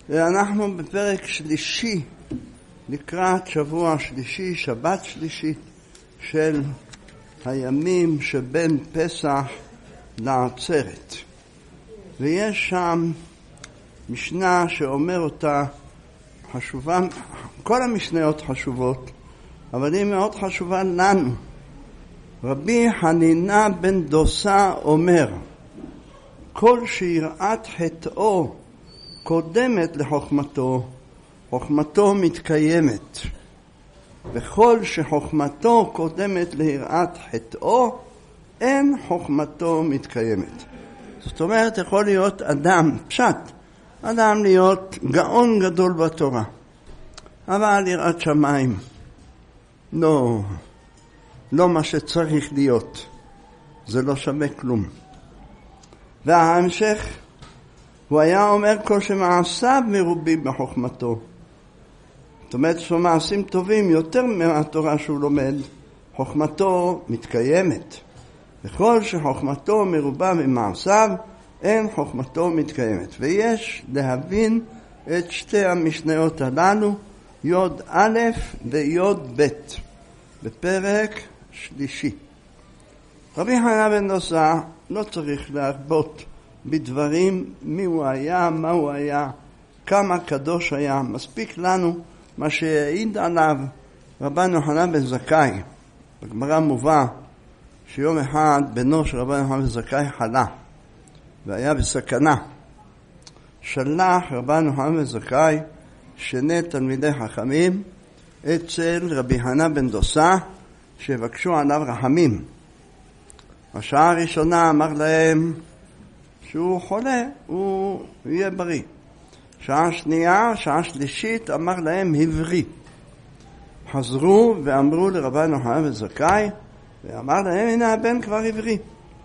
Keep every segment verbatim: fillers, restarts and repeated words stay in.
ואנחנו בפרק שלישי, לקראת שבוע שלישי, שבת שלישית של הימים שבין פסח לעצרת. ויש שם משנה שאומר אותה חשובה, כל המשניות חשובות, אבל היא מאוד חשובה לנו. רבי חנינא בן דוסה אומר, כל שיראת חטאו קודמת לחוכמתו, חוכמתו מתקיימת. וכל שחוכמתו קודמת ליראת חטאו, אין חוכמתו מתקיימת. זאת אומרת, יכול להיות אדם, פשט, אדם להיות גאון גדול בתורה, אבל יראת שמיים, לא, לא מה שצריך להיות, זה לא שווה כלום. וההמשך, הוא היה אומר כל שמעשיו מרובים בחוכמתו. זאת אומרת שהוא מעשים טובים יותר מהתורה שהוא לומד, חוכמתו מתקיימת. וכל שחוכמתו מרובה ממעשיו, אין חוכמתו מתקיימת. ויש להבין את שתי המשניות הללו, יוד א' ויוד ב', בפרק שלישי. רבי חנינא בן דוסה לא צריך להרבות בדברים מי הוא היה, מה הוא היה, כמה קדוש היה. מספיק לנו מה שהעיד עליו רבן יוחנן בן זכאי. בגמרא מובא שיום אחד בנו של רבן יוחנן בן זכאי חלה והיה בסכנה. שלח רבן יוחנן בן זכאי שני תלמידי חכמים אצל רבי חנינא בן דוסה שבקשו עליו רחמים. בשעה הראשונה אמר להם שהוא חולה, הוא יהיה בריא. שעה שנייה, שעה שלישית, אמר להם הבריא. חזרו ואמרו לרבן יוחנן בן זכאי, ואמר להם, הנה הבן כבר הבריא.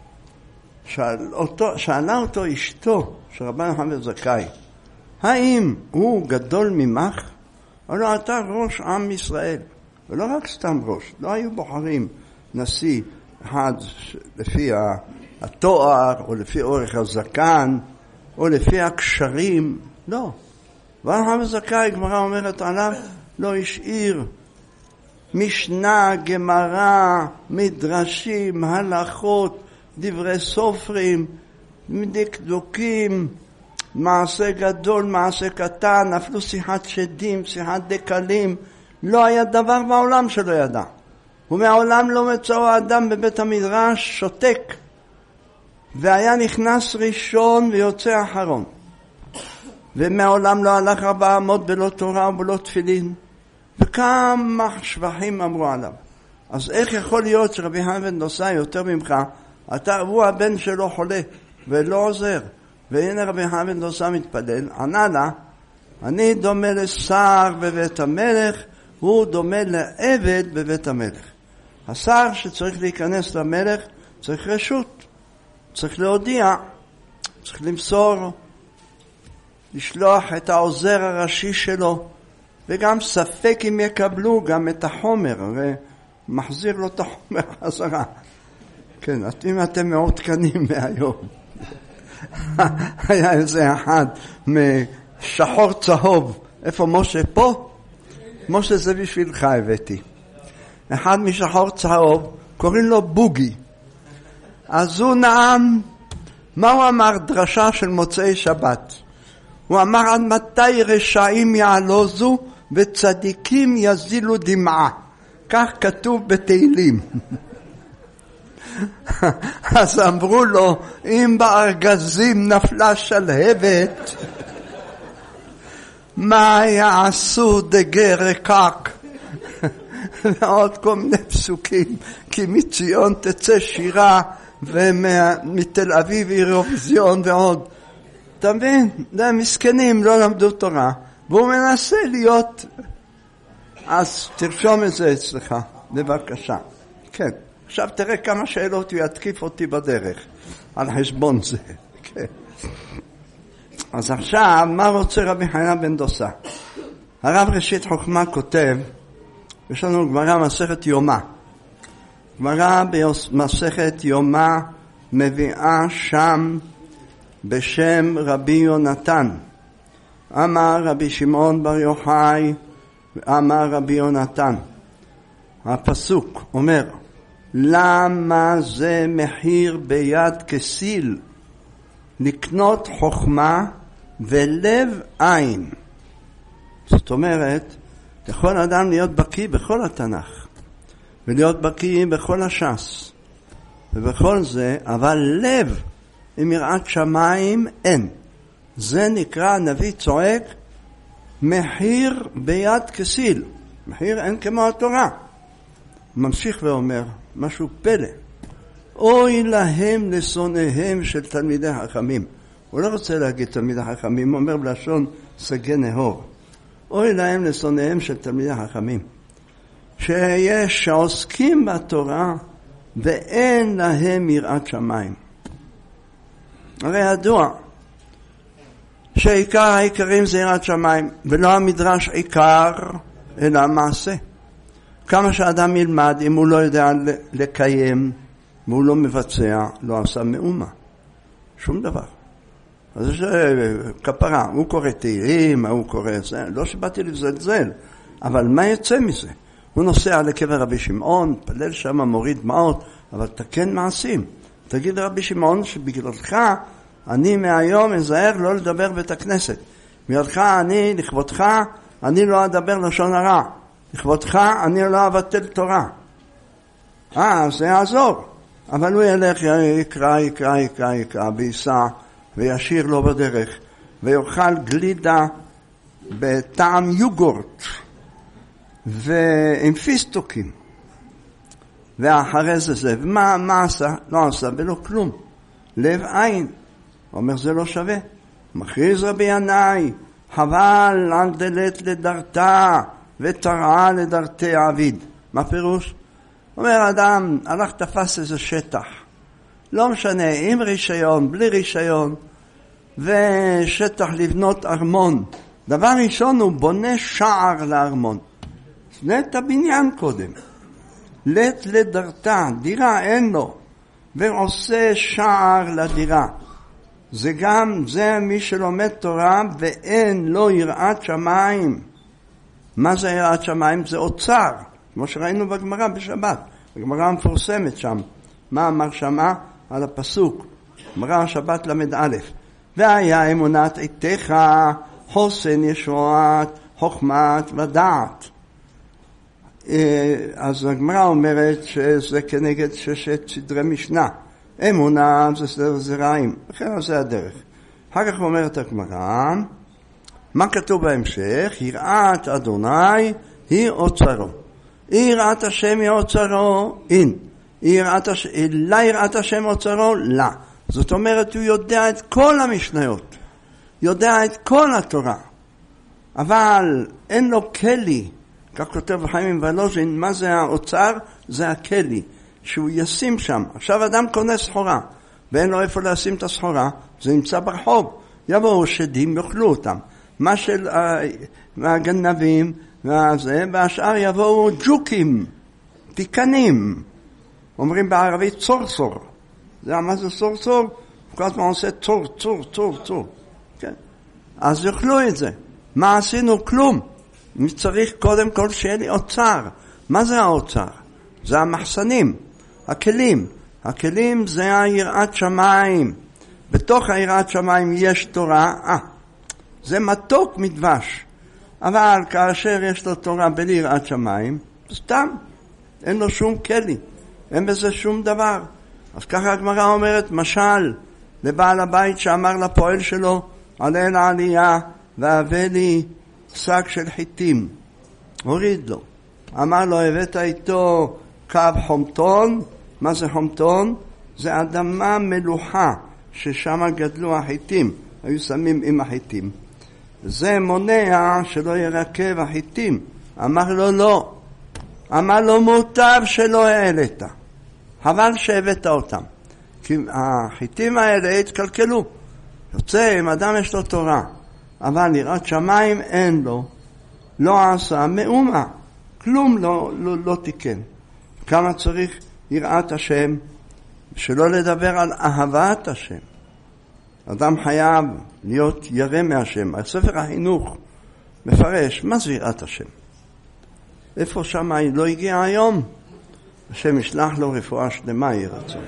שאל אותו, שאלה אותו אשתו של רבן יוחנן בן זכאי, האם הוא גדול ממך? או לא, אתה ראש עם ישראל. ולא רק סתם ראש, לא היו בוחרים נשיא אחד לפי התואר, או לפי אורך הזקן, או לפי הקשרים, לא. רבן בן זכאי, גמרא אומרת עליו, לא השאיר משנה, גמרא, מדרשים, הלכות, דברי סופרים, דקדוקים, מעשה גדול, מעשה קטן, אפילו שיחת שדים, שיחת דקלים, לא היה דבר בעולם שלא ידע. ומעולם לא מצאו האדם בבית המדרש שותק, והיה נכנס ראשון ויוצא אחרון. ומעולם לא הלך ארבע אמות בלא תורה ובלא תפילין. וכמה שבחים אמרו עליו. אז איך יכול להיות שרבי חנינא בן דוסה יותר ממך? אתה הוא הבן שלו חולה ולא עוזר. והנה רבי חנינא בן דוסה מתפלל, ענה לה, אני דומה לשר בבית המלך, הוא דומה לעבד בבית המלך. השר שצריך להיכנס למלך צריך רשות, צריך להודיע, צריך למסור, לשלוח את העוזר הראשי שלו, וגם ספק אם יקבלו גם את החומר, הרי מחזיר לו את החומר חזרה. כן, אם אתם מעודכנים מהיום. היה איזה אחד משחור צהוב, איפה משה? פה? משה זה בשבילך הבאתי. אחד משחור צהוב, קוראים לו בוגי. אז הוא נעם, מה הוא אמר? דרשה של מוצאי שבת. הוא אמר, עד מתי רשעים יעלוזו וצדיקים יזילו דמעה. כך כתוב בתהילים. אז אמרו לו, אם בארגזים נפלה שלהבת, מה יעשו דגי רקק? ועוד כל מיני פסוקים, כי מציון תצא שירה, ומתל אביב אירוויזיון ועוד. אתה מבין? זה מסכנים, לא למדו תורה, והוא מנסה להיות. אז תרשום את זה אצלך, בבקשה. כן, עכשיו תראה כמה שאלות הוא יתקיף אותי בדרך, על חשבון זה. כן. אז עכשיו, מה רוצה רבי חנינא בן דוסה? הרב ראשית חוכמה כותב, יש לנו גמרא מסכת יומא. גמרא במסכת יומא מביאה שם בשם רבי יונתן, אמר רבי שמעון בר יוחאי, אמר רבי יונתן. הפסוק אומר, למה זה מחיר ביד כסיל? לקנות חוכמה ולב עין. זאת אומרת, יכול אדם להיות בקיא בכל התנ"ך, ולהיות בקיא בכל הש"ס, ובכל זה, אבל לב עם יראת שמיים אין. זה נקרא, הנביא צועק, מחיר ביד כסיל. מחיר אין כמו התורה. ממשיך ואומר, משהו פלא. אוי להם לשונאיהם של תלמידי חכמים. הוא לא רוצה להגיד תלמידי חכמים, הוא אומר בלשון סגי נהור. אוי להם לשונאיהם של תלמידי חכמים. שיש שעוסקים בתורה ואין להם יראת שמיים. הרי ידוע שעיקר העיקרים זה יראת שמיים, ולא המדרש עיקר, אלא המעשה. כמה שאדם ילמד, אם הוא לא יודע לקיים, והוא לא מבצע, לא עשה מאומה. שום דבר. אז יש כפרה, הוא קורא תהילים, הוא קורא זה, לא שבאתי לזלזל, אבל מה יצא מזה? הוא נוסע לקבר רבי שמעון, פלל שם, מוריד דמעות, אבל תקן מעשים. תגיד לרבי שמעון שבגללך אני מהיום אזהר לא לדבר בית הכנסת. בגללך אני, לכבודך, אני לא אדבר לשון הרע. לכבודך אני לא אבטל תורה. אה, זה יעזור. אבל הוא ילך, יקרא, יקרא, יקרא, יקרא, וייסע, וישיר לו בדרך, ויאכל גלידה בטעם יוגורט, ועם פיסטוקים. ואחרי זה זה, ומה מה עשה? לא עשה ולא כלום. לב עין. הוא אומר, זה לא שווה. מכריז רבי ינאי, חבל על דלת לדרתה, ותרעה לדרתי עביד. מה פירוש? אומר אדם, הלך תפס איזה שטח. לא משנה, עם רישיון, בלי רישיון, ושטח לבנות ארמון. דבר ראשון, הוא בונה שער לארמון. בנה את הבניין קודם. לת לדרתה, דירה אין לו, ועושה שער לדירה. זה גם, זה מי שלומד תורה ואין לו יראת שמיים. מה זה יראת שמיים? זה אוצר, כמו שראינו בגמרא בשבת. בגמרא המפורסמת שם. מה אמר שמה? על הפסוק. גמרא השבת למד א'. והיה אמונת עתיך, חוסן ישועת, חוכמת ודעת. אז הגמרא אומרת שזה כנגד ששת סדרי משנה. אמונה זה סדר זרעים. לכן זה הדרך. אחר כך אומרת הגמרא, מה כתוב בהמשך? יראת אדוני היא אוצרו. יראת השם היא אוצרו, אין. לה יראת השם אוצרו, לא. זאת אומרת, הוא יודע את כל המשניות. יודע את כל התורה. אבל אין לו כלי. כך כותב חיים ולוז'ין, מה זה האוצר? זה הכלי. שהוא ישים שם. עכשיו אדם קונה סחורה, ואין לו איפה לשים את הסחורה, זה נמצא ברחוב. יבואו שדים, יאכלו אותם. מה של הגנבים, והזה, והשאר יבואו ג'וקים, תיקנים. אומרים בערבית צור-צור. זה מה זה צור-צור? כל הזמן עושה צור, צור, צור, צור. כן? אז יאכלו את זה. מה עשינו? כלום. צריך קודם כל שיהיה לי אוצר. מה זה האוצר? זה המחסנים, הכלים. הכלים זה היראת שמיים. בתוך היראת שמיים יש תורה. אה, זה מתוק מדבש. אבל כאשר יש לו תורה בלי יראת שמיים, סתם. אין לו שום כלי. אין בזה שום דבר. אז ככה הגמרא אומרת, משל, לבעל הבית שאמר לפועל שלו, עלה לעלייה והבא לי שק של חיטים. הוריד לו. אמר לו, הבאת איתו קו חומטון. מה זה חומטון? זה אדמה מלוחה ששם גדלו החיטים. היו שמים עם החיטים. זה מונע שלא ירקב החיטים. אמר לו לא. אמר לו מוטב שלא העלית. חבל שהבאת אותם. כי החיטים האלה התקלקלו. יוצא, אם אדם יש לו תורה, אבל יראת שמיים אין לו, לא עשה מאומה. כלום לא, לא, לא תיקן. כמה צריך יראת השם, שלא לדבר על אהבת השם. אדם חייב להיות ירא מהשם. הספר החינוך מפרש, מה זה יראת השם? איפה שם לא הגיע היום? השם ישלח לו רפואה שלמה יהי רצון.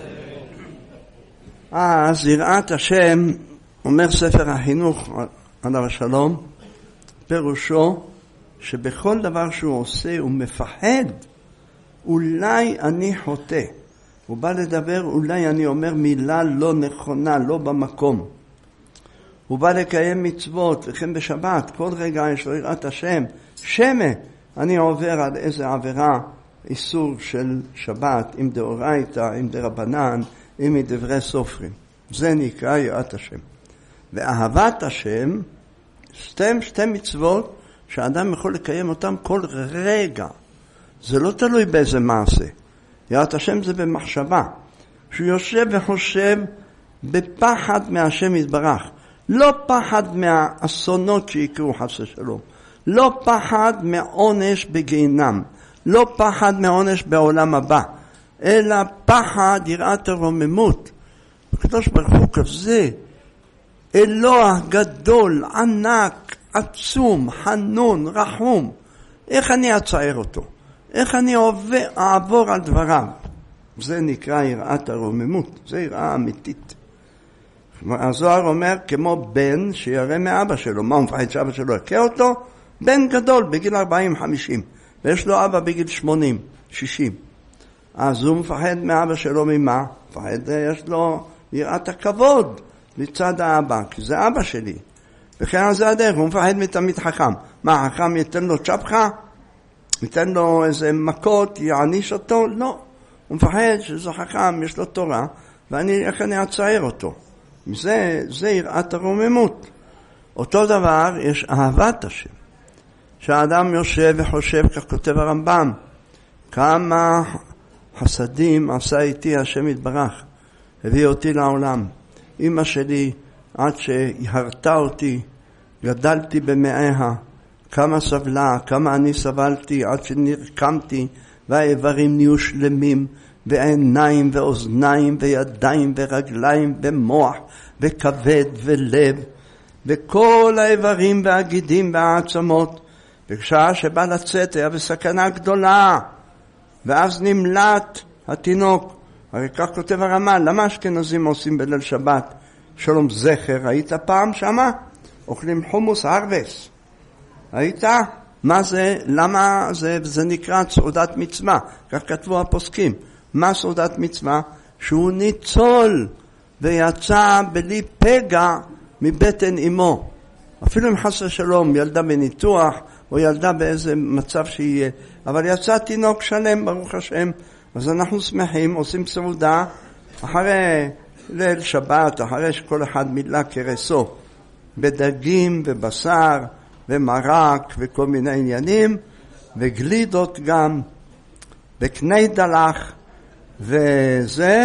אז יראת השם, אומר ספר החינוך עליו השלום, פירושו שבכל דבר שהוא עושה הוא מפחד, אולי אני חוטא. הוא בא לדבר, אולי אני אומר מילה לא נכונה, לא במקום. הוא בא לקיים מצוות, וכן בשבת, כל רגע יש לו יראת השם. שמה, אני עובר על איזה עבירה, איסור של שבת, עם דאורייתא, עם דרבנן, עם דברי סופרים. זה נקרא יראת השם. ואהבת השם, סתם שתי מצוות, שהאדם יכול לקיים אותם כל רגע. זה לא תלוי באיזה מעשה. יראת השם זה במחשבה. שהוא יושב וחושב בפחד מהשם יתברך. לא פחד מהאסונות שיקרו חס ושלום. לא פחד מעונש בגיהנם. לא פחד מעונש בעולם הבא. אלא פחד יראת הרוממות. הקדוש ברוך הוא כזה. אלוה גדול, ענק, עצום, חנון, רחום. איך אני אצייר אותו? איך אני עובר, אעבור על דבריו? זה נקרא יראת הרוממות. זה יראה אמיתית. הזוהר אומר כמו בן שירא מאבא שלו. מה הוא מפחד שאבא שלו יקה אותו? בן גדול בגיל ארבעים חמישים. ויש לו אבא בגיל שמונים שישים. אז הוא מפחד מאבא שלו ממה? מפחד, יש לו יראת הכבוד לצד האבא, כי זה אבא שלי. וכן זה הדרך, הוא מפחד מתמיד חכם. מה, החכם ייתן לו צ'פחה? ייתן לו איזה מכות, יעניש אותו? לא. הוא מפחד שזה חכם, יש לו תורה, ואני, איך אני אצייר אותו? זה, זה יראת הרוממות. אותו דבר, יש אהבת השם. שהאדם יושב וחושב, כך כותב הרמב"ם, כמה חסדים עשה איתי השם יתברך, הביא אותי לעולם. אמא שלי, עד שהרתה אותי, גדלתי במאיה, כמה סבלה, כמה אני סבלתי, עד שנרקמתי, והאיברים נהיו שלמים, ועיניים ואוזניים וידיים ורגליים ומוח וכבד ולב, וכל האיברים והגידים והעצמות, וכשעה שבא לצאת היה בסכנה גדולה, ואז נמלט התינוק. הרי כך כותב הרמ"א, למה אשכנזים עושים בליל שבת שלום זכר? היית פעם שמה? אוכלים חומוס הרבס. היית? מה זה? למה זה? זה נקרא סעודת מצווה. כך כתבו הפוסקים. מה סעודת מצווה? שהוא ניצול ויצא בלי פגע מבטן אמו. אפילו אם חס ושלום ילדה בניתוח או ילדה באיזה מצב שיהיה, אבל יצא תינוק שלם ברוך השם. אז אנחנו שמחים, עושים סעודה אחרי ליל שבת, אחרי שכל אחד מילא כרסו, בדגים ובשר ומרק וכל מיני עניינים, וגלידות גם, וקני דלח, וזה,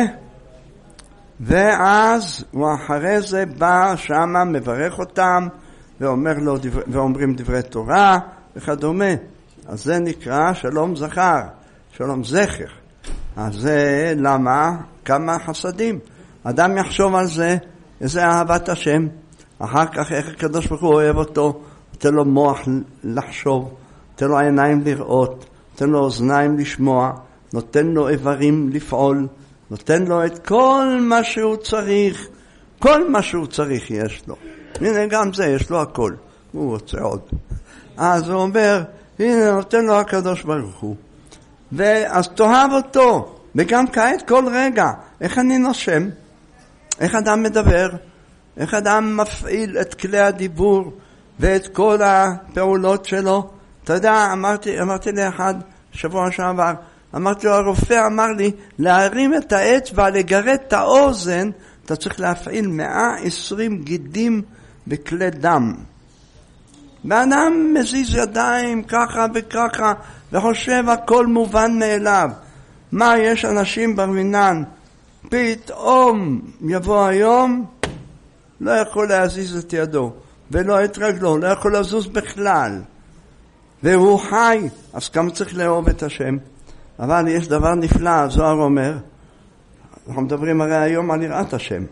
ואז הוא אחרי זה בא שמה, מברך אותם, ואומר לו, ואומרים דברי תורה וכדומה. אז זה נקרא שלום זכר, שלום זכר. אז זה למה? כמה חסדים. אדם יחשוב על זה, איזה אהבת השם. אחר כך איך הקדוש ברוך הוא אוהב אותו, נותן לו מוח לחשוב, נותן לו עיניים לראות, נותן לו אוזניים לשמוע, נותן לו איברים לפעול, נותן לו את כל מה שהוא צריך, כל מה שהוא צריך יש לו. הנה גם זה, יש לו הכל. הוא רוצה עוד. אז הוא אומר, הנה נותן לו הקדוש ברוך הוא. ואז תאהב אותו, וגם כעת כל רגע, איך אני נושם? איך אדם מדבר? איך אדם מפעיל את כלי הדיבור ואת כל הפעולות שלו? אתה יודע, אמרתי, אמרתי לאחד שבוע שעבר, אמרתי לו, הרופא אמר לי, להרים את האצבע, לגרד את האוזן, אתה צריך להפעיל מאה ועשרים גידים בכלי דם. ואדם מזיז ידיים ככה וככה, וחושב הכל מובן מאליו. מה, יש אנשים ברמינן, פתאום יבוא היום, לא יכול להזיז את ידו, ולא את רגלו, לא יכול לזוז בכלל. והוא חי, אז כמה צריך לאהוב את השם? אבל יש דבר נפלא, הזוהר אומר, אנחנו מדברים הרי היום על יראת השם.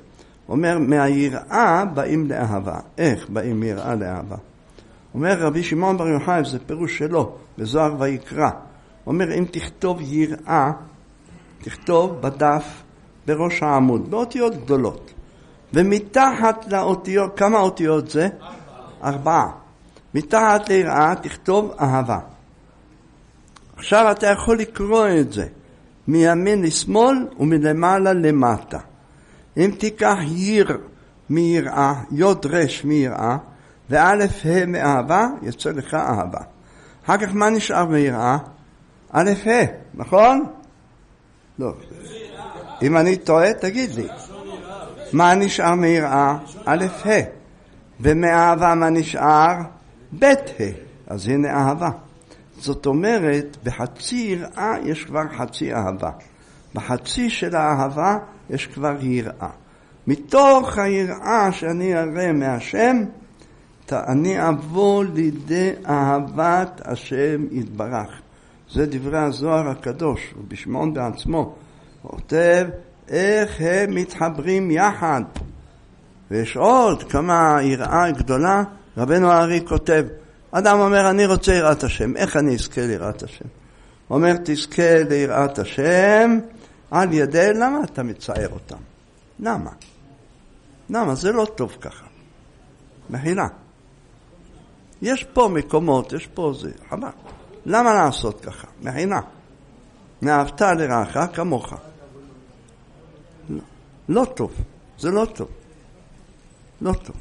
אומר, מהיראה באים לאהבה. איך באים מיראה לאהבה? אומר רבי שמעון בר יוחאי, זה פירוש שלו, בזוהר ויקרא. אומר, אם תכתוב יראה, תכתוב בדף בראש העמוד, באותיות גדולות. ומתחת לאותיות, כמה אותיות זה? ארבע. ארבעה. מתחת ליראה תכתוב אהבה. עכשיו אתה יכול לקרוא את זה מימין לשמאל ומלמעלה למטה. אם תיקח יר מיראה, יוד רש מיראה, ואלף ה' מאהבה, יצא לך אהבה. אחר כך מה נשאר מיראה? אלף ה', נכון? לא. אם אני טועה, תגיד לי. מה נשאר מיראה? אלף ה'. ומאהבה מה נשאר? בית ה'. אז הנה אהבה. זאת אומרת, בחצי יראה יש כבר חצי אהבה. בחצי של האהבה יש כבר יראה. מתוך היראה שאני אראה מהשם, אני אבוא לידי אהבת השם יתברך. זה דברי הזוהר הקדוש, רבי שמעון בעצמו. הוא כותב איך הם מתחברים יחד. ויש עוד כמה יראה גדולה. רבנו הארי כותב, אדם אומר, אני רוצה יראת השם. איך אני אזכה ליראת השם? הוא אומר, תזכה ליראת השם על ידי, למה אתה מצער אותם? למה? למה? זה לא טוב ככה. מחילה. יש פה מקומות, יש פה זה, חבל. למה לעשות ככה? מחילה. נאהבת לרעך כמוך. לא, לא טוב. זה לא טוב. לא טוב.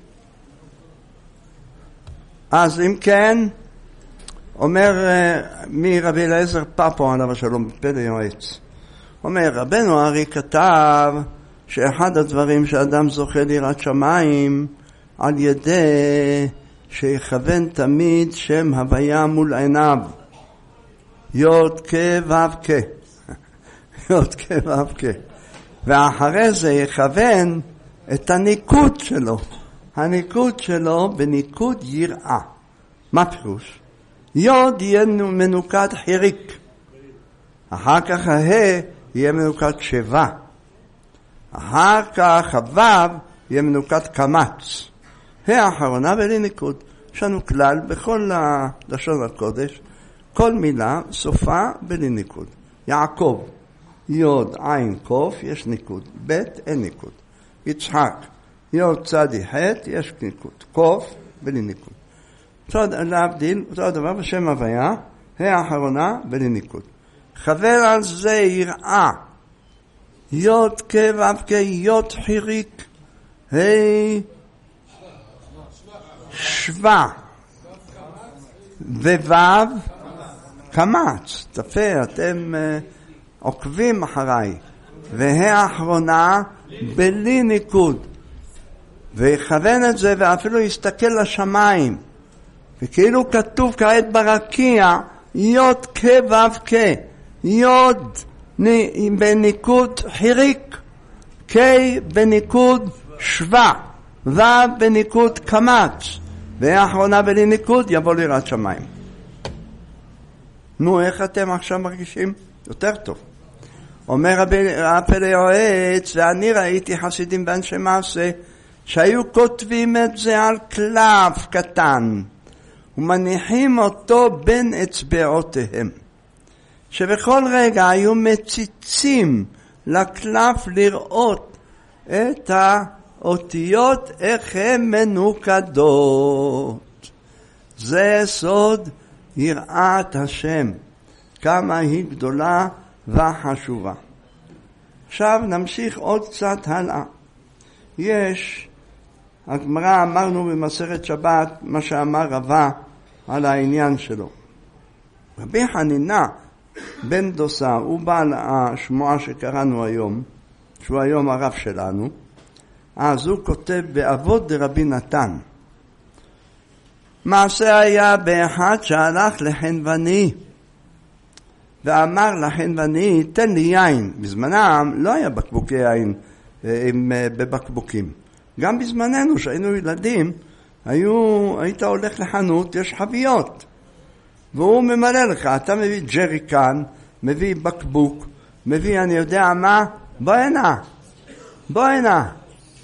אז אם כן, אומר מרבי אליעזר פאפו עליו השלום בפלא יועץ, אומר, רבנו הארי כתב שאחד הדברים שאדם זוכה ליראת שמיים על ידי שיכוון תמיד שם הוויה מול עיניו, יוד כ' ו' כ', יוד כ' ו' כ', ואחרי זה יכוון את הניקוד שלו, הניקוד שלו בניקוד יראה. מה פירוש? יוד יהיה מנוקד חיריק, אחר כך הה יהיה מנוקד שווה, אחר כך הוו יהיה מנוקד קמץ. האחרונה בלי ניקוד. יש לנו כלל בכל לשון הקודש, כל מילה סופה בלי ניקוד. יעקב, יוד עין קוף, יש ניקוד. בית, אין ניקוד. יצחק, יוד צדי חט, יש ניקוד. קוף, בלי ניקוד. להבדיל, אותו הדבר בשם הוויה, האחרונה בלי ניקוד. חבר על זה יראה, יוד כבב כיוד חיריק, היי שווה, ווו קמץ. תפה, אתם uh, עוקבים אחריי. והאחרונה בלי ניקוד. ויכוון את זה ואפילו יסתכל לשמיים. וכאילו כתוב כעת ברקיע, יוד כבב כ, יוד בניקוד חיריק, כ בניקוד שווה, ו בניקוד קמץ, והאחרונה בלי ניקוד יבוא ליראת שמיים. נו, איך אתם עכשיו מרגישים? יותר טוב. אומר רבי הפלא יועץ, ואני ראיתי חסידים ואנשי מעשה שהיו כותבים את זה על קלף קטן ומניחים אותו בין אצבעותיהם, שבכל רגע היו מציצים לקלף לראות את האותיות איך הן מנוקדות. זה סוד יראת השם, כמה היא גדולה וחשובה. עכשיו נמשיך עוד קצת הלאה. יש, הגמרא אמרנו במסכת שבת מה שאמר רבא על העניין שלו. רבי חנינא בן דוסה, הוא בעל השמועה שקראנו היום, שהוא היום הרב שלנו, אז הוא כותב באבות דרבי נתן, מעשה היה באחד שהלך לחנווני ואמר לחנווני, תן לי יין. בזמנם לא היה בקבוקי יין עם, בבקבוקים. גם בזמננו שהיינו ילדים, היו, היית הולך לחנות, יש חביות והוא ממלא לך, אתה מביא ג'ריקן, מביא בקבוק, מביא אני יודע מה, בוא הנה, בוא הנה,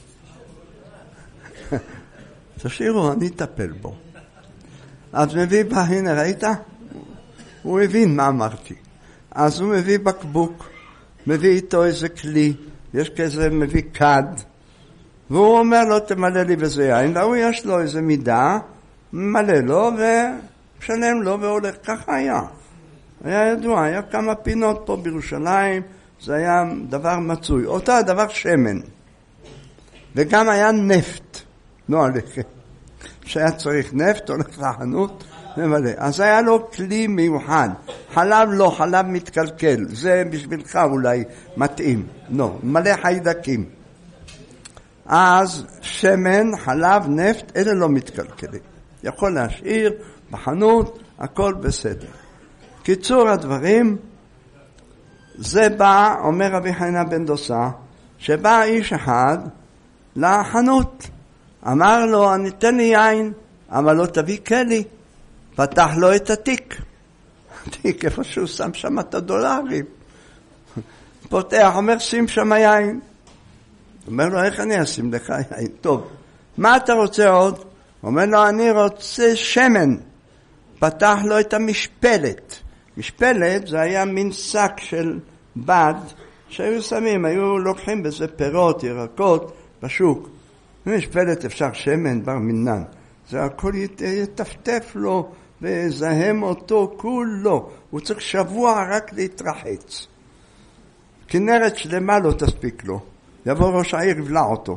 תשאירו, אני אטפל בו. אז מביא בה, הנה ראית? הוא הבין מה אמרתי. אז הוא מביא בקבוק, מביא איתו איזה כלי, יש כזה, מביא כד, והוא אומר לו תמלא לי בזה יין, והוא יש לו איזה מידה, מלא לו ומשלם לו והולך. ככה היה. היה ידוע, היה כמה פינות פה בירושלים, זה היה דבר מצוי. אותו הדבר שמן. וגם היה נפט. לא עליכם. שהיה צריך נפט, הולך לחנות ומלא. אז היה לו כלי מיוחד. חלב לא, חלב מתקלקל. זה בשבילך אולי מתאים. לא, מלא חיידקים. אז שמן, חלב, נפט, אלה לא מתקלקלים. יכול להשאיר בחנות, הכל בסדר. קיצור הדברים, זה בא, אומר רבי חנינא בן דוסה, שבא איש אחד לחנות. אמר לו, אני תן לי יין, אבל לא תביא כלי. פתח לו את התיק. התיק, איפה שהוא שם שם את הדולרים. פותח, אומר, שים שם יין. אומר לו, איך אני אשים לך יין? טוב, מה אתה רוצה עוד? אומר לו, אני רוצה שמן. פתח לו את המשפלת. משפלת זה היה מין שק של בד שהיו שמים, היו לוקחים בזה פירות, ירקות בשוק. משפלת אפשר שמן בר מינן. זה הכל יטפטף לו וזהם אותו כולו. הוא צריך שבוע רק להתרחץ. כנרת שלמה לא תספיק לו. יבוא ראש העיר יבלע אותו.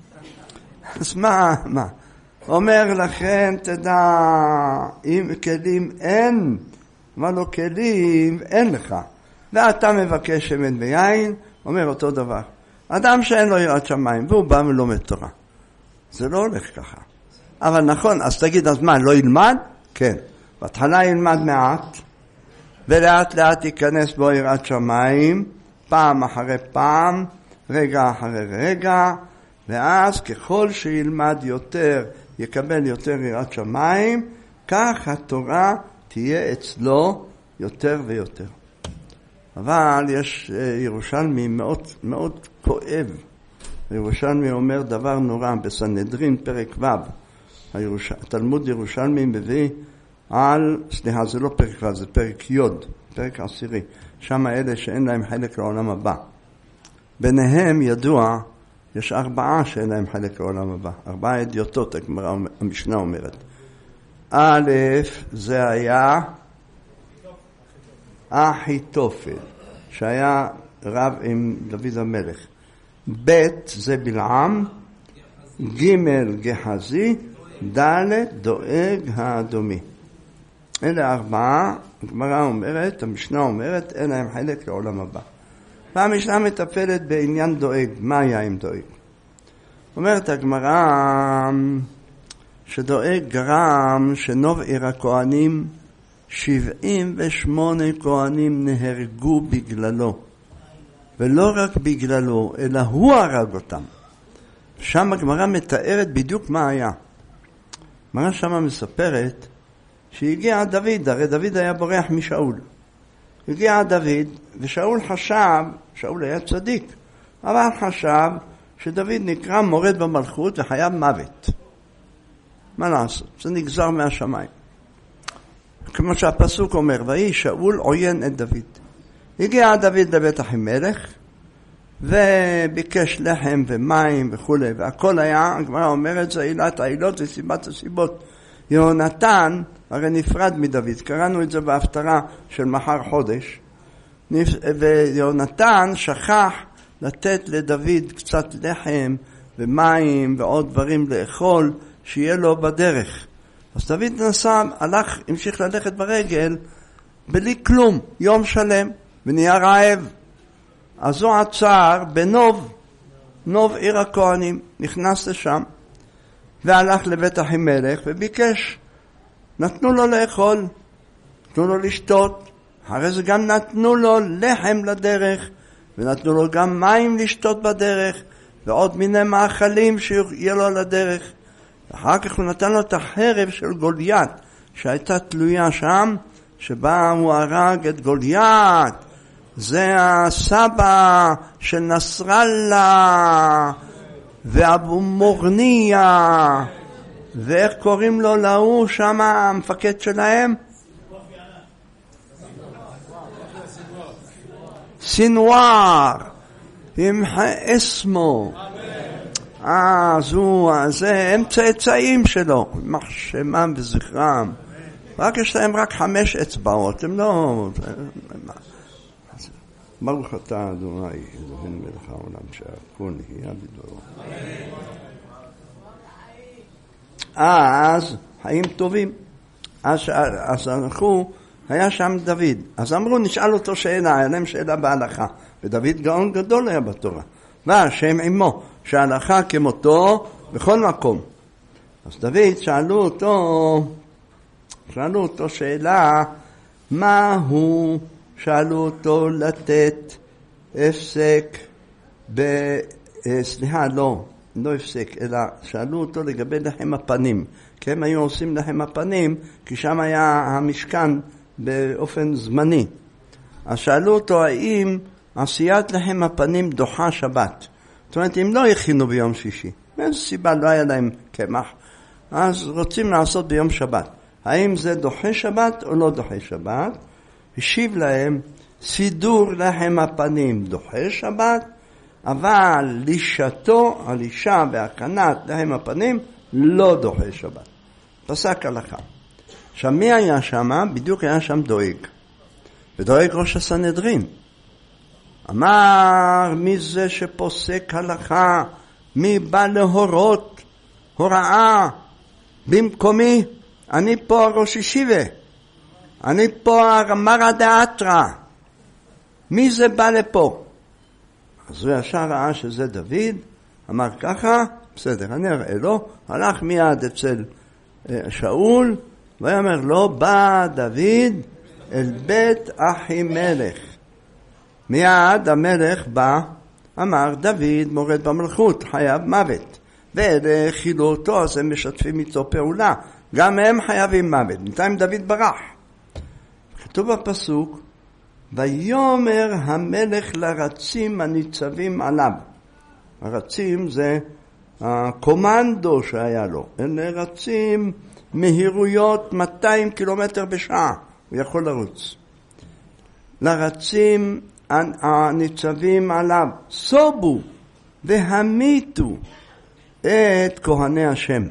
אז מה, מה? אומר לכם, תדע, אם כלים אין, מה לא כלים אין לך. ואתה מבקש שמן ויין, אומר אותו דבר. אדם שאין לו יראת שמיים, והוא בא ולומד תורה. זה לא הולך ככה. אבל נכון, אז תגיד, אז מה, לא ילמד? כן. בהתחלה ילמד מעט, ולאט לאט ייכנס בו יראת שמיים, פעם אחרי פעם, רגע אחרי רגע, ואז ככל שילמד יותר, יקבל יותר יראת שמיים, כך התורה תהיה אצלו יותר ויותר. אבל יש ירושלמי מאוד, מאוד כואב. ירושלמי אומר דבר נורא בסנהדרין פרק ו'. הירוש... התלמוד ירושלמי מביא על, סליחה, זה לא פרק ו', זה פרק י', פרק עשירי. שם אלה שאין להם חלק לעולם הבא. ביניהם ידוע, יש ארבעה שאין להם חלק לעולם הבא. ארבעה אדיוטות, המשנה אומרת. א', זה היה אחיתופל, שהיה רב עם דוד המלך. ב' זה בלעם, ג' גחזי, ד' דואג האדומי. אלה ארבעה, הגמרא אומרת, המשנה אומרת, אין להם חלק לעולם הבא. והמשנה מטפלת בעניין דואג. מה היה עם דואג? אומרת הגמרא שדואג גרם שנוב עיר הכהנים, שבעים ושמונה כהנים נהרגו בגללו. ולא רק בגללו, אלא הוא הרג אותם. שם הגמרא מתארת בדיוק מה היה. הגמרא שם מספרת שהגיע דוד, הרי דוד היה בורח משאול. הגיע דוד, ושאול חשב, שאול היה צדיק, אבל חשב שדוד נקרא מורד במלכות וחייב מוות. מה לעשות? זה נגזר מהשמיים. כמו שהפסוק אומר, ויהי שאול עוין את דוד. הגיע דוד לבית אחימלך, וביקש לחם ומים וכו', והכל היה, הגמרא אומרת, זה עילת העילות, זה סיבת הסיבות. יהונתן, הרי נפרד מדוד, קראנו את זה בהפטרה של מחר חודש, ויהונתן שכח לתת לדוד קצת לחם ומים ועוד דברים לאכול, שיהיה לו בדרך. אז דוד נסע, הלך, המשיך ללכת ברגל, בלי כלום, יום שלם, ונהיה רעב. אז הוא עצר בנוב, נוב עיר הכהנים, נכנס לשם, והלך לבית אחימלך וביקש. נתנו לו לאכול, נתנו לו לשתות, אחרי זה גם נתנו לו לחם לדרך, ונתנו לו גם מים לשתות בדרך, ועוד מיני מאכלים שיהיה לו לדרך. אחר כך הוא נתן לו את החרב של גוליית, שהייתה תלויה שם, שבה הוא הרג את גוליית. זה הסבא של נסראללה ואבו מורניה ואיך קוראים לו להוא שם המפקד שלהם? סינואר עם אסמו. אז הוא, זה הם צאצאים שלו, מחשמם וזכרם. רק יש להם רק חמש אצבעות, הם לא... ברוך אתה אדוני אלוהינו מלך העולם שהכל נהיה בדברו. אז חיים טובים. אז, אז אנחנו, היה שם דוד. אז אמרו, נשאל אותו שאלה, היה להם שאלה בהלכה. ודוד גאון גדול היה בתורה. והשם עמו, שהלכה כמותו בכל מקום. אז דוד שאלו אותו, שאלו אותו שאלה, מה הוא, שאלו אותו לתת הפסק ב... סליחה, לא, לא הפסק, אלא שאלו אותו לגבי לחם הפנים. כי הם היו עושים לחם הפנים, כי שם היה המשכן באופן זמני. אז שאלו אותו האם עשיית לחם הפנים דוחה שבת. זאת אומרת, אם לא הכינו ביום שישי, מאיזו סיבה לא היה להם קמח, אז רוצים לעשות ביום שבת. האם זה דוחה שבת או לא דוחה שבת? השיב להם, סידור לחם הפנים דוחה שבת, אבל לישתו, הלישה והקנת לחם הפנים, לא דוחה שבת. פסק הלכה. עכשיו מי היה שם? בדיוק היה שם דואג. ודואג ראש הסנהדרין. אמר, מי זה שפוסק הלכה? מי בא להורות הוראה במקומי? אני פה ראש ישיבה. אני פה מרא דאתרא. מי זה בא לפה? אז הוא ישר ראה שזה דוד, אמר ככה, בסדר, אני אראה לו, הלך מיד אצל שאול, ואומר לו, בא דוד אל בית אחימלך. מיד המלך בא, אמר, דוד מורד במלכות, חייב מוות. ואלה חילו אותו, אז הם משתפים איתו פעולה. גם הם חייבים מוות. בינתיים דוד ברח. כתוב בפסוק, ויאמר המלך לרצים הניצבים עליו. הרצים זה הקומנדו שהיה לו. אלה רצים מהירויות מאתיים קילומטר בשעה. הוא יכול לרוץ. לרצים הניצבים עליו, סובו והמיתו את כהני השם.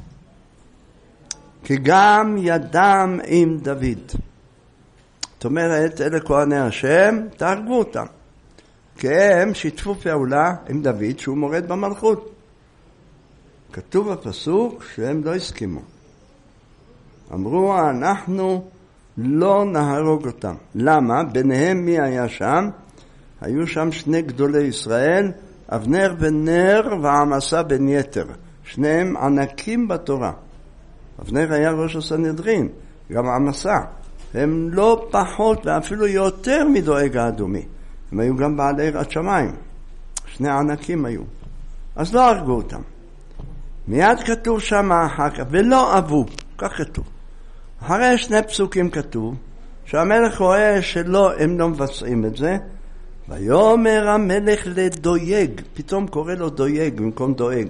כי גם ידם עם דוד. זאת אומרת, אלה כהני השם, תהרגו אותם. כי הם שיתפו פעולה עם דוד שהוא מורד במלכות. כתוב בפסוק שהם לא הסכימו. אמרו, אנחנו לא נהרוג אותם. למה? ביניהם מי היה שם? היו שם שני גדולי ישראל, אבנר בן נר ועמסה בן יתר. שניהם ענקים בתורה. אבנר היה ראש הסנהדרין, גם עמסה. הם לא פחות ואפילו יותר מדואג האדומי. הם היו גם בעלי יראת שמיים. שני ענקים היו. אז לא הרגו אותם. מיד כתוב שם אחר כך, ולא אבו, כך כתוב. אחרי שני פסוקים כתוב, שהמלך רואה שלא, הם לא מבצעים את זה, ויאמר המלך לדויג, פתאום קורא לו דויג במקום דואג.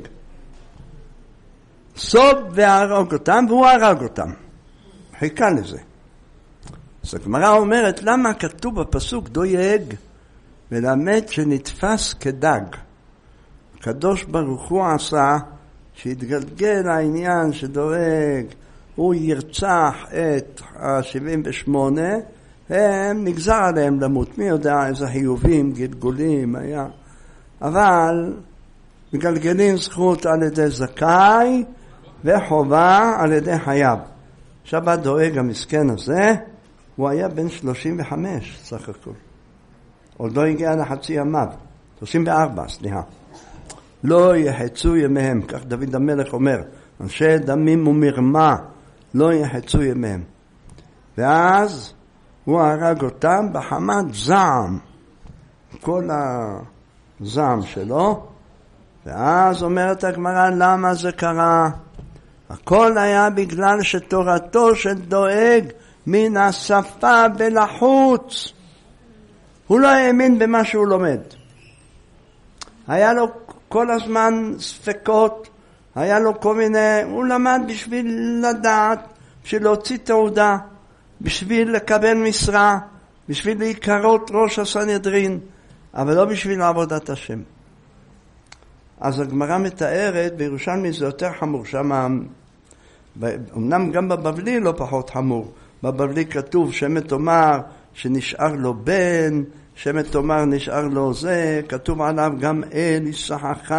סוב והרג אותם, והוא הרג אותם. חיכה לזה. אז הגמרא אומרת, למה כתוב בפסוק דויג? מלמד שנתפס כדג. הקדוש ברוך הוא עשה שהתגלגל העניין שדואג, הוא ירצח את ה-שבעים ושמונה, הם נגזר עליהם למות. מי יודע איזה חיובים, גלגולים היה. אבל מגלגלים זכות על ידי זכאי וחובה על ידי חייב. עכשיו הדואג המסכן הזה, הוא היה בן שלושים וחמש סך הכל. עוד לא הגיע לחצי ימיו. שלושים וארבע, סליחה. לא יחצו ימיהם, כך דוד המלך אומר, אנשי דמים ומרמה, לא יחצו ימיהם. ואז הוא הרג אותם בחמת זעם, כל הזעם שלו. ואז אומרת הגמרא, למה זה קרה? הכל היה בגלל שתורתו של דואג מן השפה ולחוץ. הוא לא האמין במה שהוא לומד. היה לו כל הזמן ספקות היה לו כל מיני, הוא למד בשביל לדעת, בשביל להוציא תעודה, בשביל לקבל משרה, בשביל להיקרות ראש הסנהדרין, אבל לא בשביל עבודת השם. אז הגמרא מתארת, בירושלמי זה יותר חמור, שם, אמנם גם בבבלי לא פחות חמור, בבבלי כתוב שמת תאמר שנשאר לו בן, שמת תאמר נשאר לו זה, כתוב עליו גם אל ישחך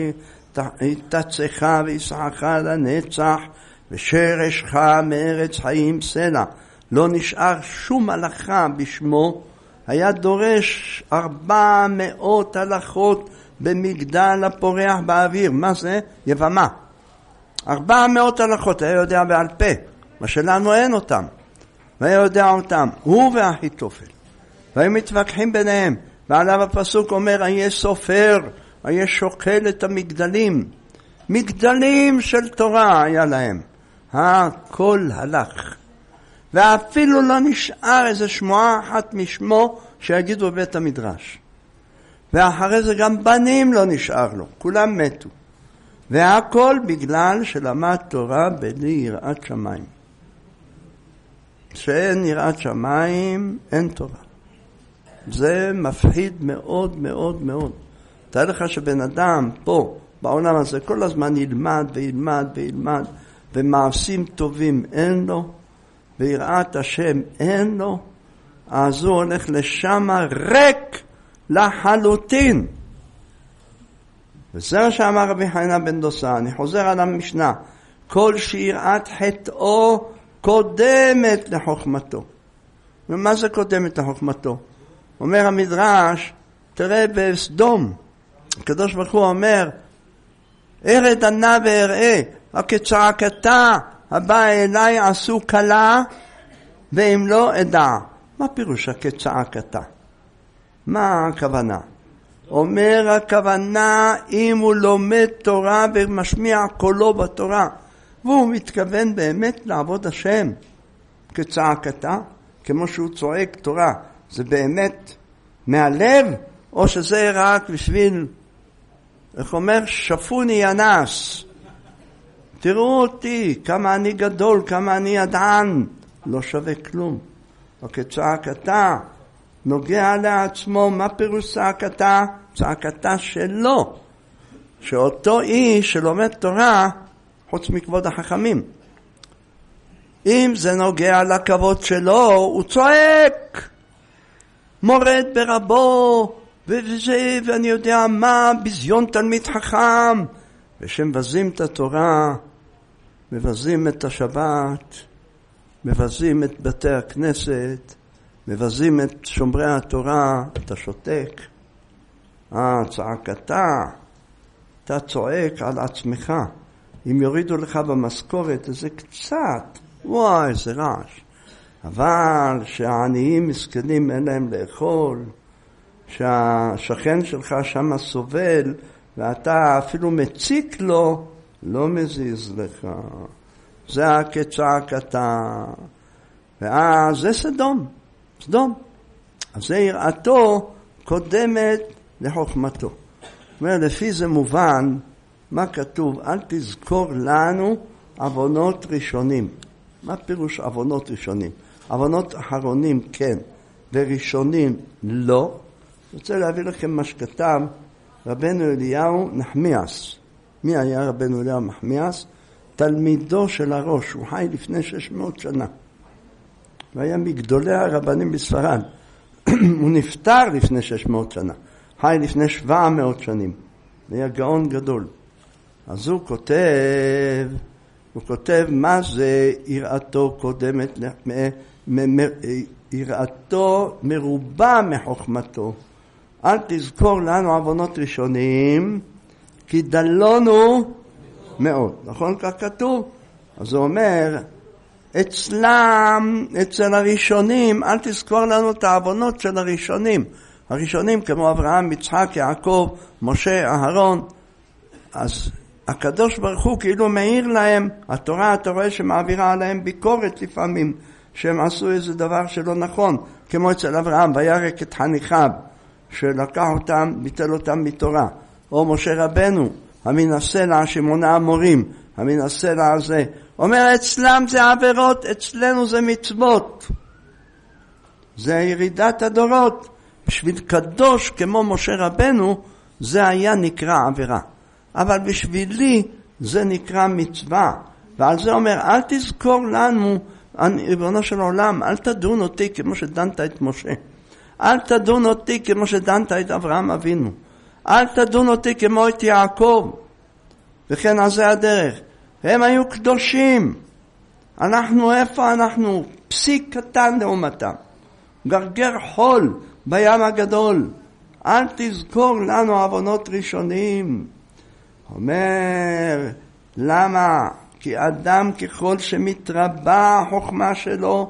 ויתצך וישחך לנצח ושרשך מארץ חיים סלע. לא נשאר שום הלכה בשמו, היה דורש ארבע מאות הלכות במגדל הפורח באוויר. מה זה? יבמה. ארבע מאות הלכות, היה יודע בעל פה, מה שלנו אין אותם. והיה יודע אותם, הוא ואחיתופל. והם מתווכחים ביניהם, ועליו הפסוק אומר, היה סופר, היה שוקל את המגדלים. מגדלים של תורה היה להם. הכל הלך. ואפילו לא נשאר איזה שמועה אחת משמו שיגידו בבית המדרש. ואחרי זה גם בנים לא נשאר לו, כולם מתו. והכל בגלל שלמד תורה בלי יראת שמיים. שאין יראת שמיים, אין תורה. זה מפחיד מאוד מאוד מאוד. תאר לך שבן אדם פה, בעולם הזה, כל הזמן ילמד וילמד וילמד, ומעשים טובים אין לו, ויראת השם אין לו, אז הוא הולך לשם ריק לחלוטין. וזה מה שאמר רבי חנינא בן דוסא, אני חוזר על המשנה, כל שיראת חטאו קודמת לחוכמתו. ומה זה קודמת לחוכמתו? אומר המדרש, תראה בסדום, הקדוש ברוך הוא אומר, ארד ענה ואראה, וכצעקתה הבא אליי עשו קלה, ואם לא אדע. מה פירוש כצעקתה? מה הכוונה? אומר הכוונה, אם הוא לומד תורה ומשמיע קולו בתורה, והוא מתכוון באמת לעבוד השם כצעקתה, כמו שהוא צועק תורה, זה באמת מהלב, או שזה רק בשביל, איך אומר, שפוני ינס, תראו אותי, כמה אני גדול, כמה אני ידען, לא שווה כלום. וכצעקתה, נוגע לעצמו, מה פירוש צעקתה? צעקתה שלו, שאותו איש שלומד תורה, חוץ מכבוד החכמים. אם זה נוגע לכבוד שלו, הוא צועק, מורד ברבו, וזה, ואני יודע מה, בזיון תלמיד חכם, ושמבזים את התורה, מבזים את השבת, מבזים את בתי הכנסת, מבזים את שומרי התורה, אתה שותק. אה, צעקתה, אתה צועק על עצמך. אם יורידו לך במשכורת, זה קצת, וואי, זה רעש. אבל שהעניים מסכנים אין להם לאכול, שהשכן שלך שם סובל, ואתה אפילו מציק לו, לא מזיז לך. זה כצעקתה. ואז זה סדום. סדום. אז זה יראתו קודמת לחוכמתו. אומר, לפי זה מובן, מה כתוב? אל תזכור לנו עוונות ראשונים. מה פירוש עוונות ראשונים? עוונות אחרונים כן, וראשונים לא. אני רוצה להביא לכם מה שכתב רבנו אליהו נחמיאס. מי היה רבנו אליהו נחמיאס? תלמידו של הראש, הוא חי לפני שש מאות שנה. והיה מגדולי הרבנים בספרד. הוא נפטר לפני שש מאות שנה. חי לפני שבע מאות שנים. היה גאון גדול. אז הוא כותב, הוא כותב מה זה יראתו קודמת, יראתו מרובה מחוכמתו. אל תזכור לנו עוונות ראשונים, כי דלונו מאוד. נכון כך כתוב? אז הוא אומר, אצלם, אצל הראשונים, אל תזכור לנו את העוונות של הראשונים. הראשונים כמו אברהם, יצחק, יעקב, משה, אהרון. אז הקדוש ברוך הוא כאילו מעיר להם, התורה, אתה רואה שמעבירה עליהם ביקורת לפעמים, שהם עשו איזה דבר שלא נכון, כמו אצל אברהם, וירק את חניכיו, שלקח אותם, ביטל אותם מתורה. או משה רבנו, המין הסלע שמונה המורים, המין הסלע הזה. אומר, אצלם זה עבירות, אצלנו זה מצוות. זה ירידת הדורות. בשביל קדוש כמו משה רבנו, זה היה נקרא עבירה. אבל בשבילי זה נקרא מצווה. ועל זה אומר, אל תזכור לנו, ריבונו של עולם, אל תדון אותי כמו שדנת את משה. אל תדון אותי כמו שדנת את אברהם אבינו. אל תדון אותי כמו את יעקב. וכן על זה הדרך. הם היו קדושים. אנחנו, איפה אנחנו? פסיק קטן לעומתם. גרגר חול בים הגדול. אל תזכור לנו עוונות ראשונים. אומר, למה? כי אדם ככל שמתרבה החוכמה שלו,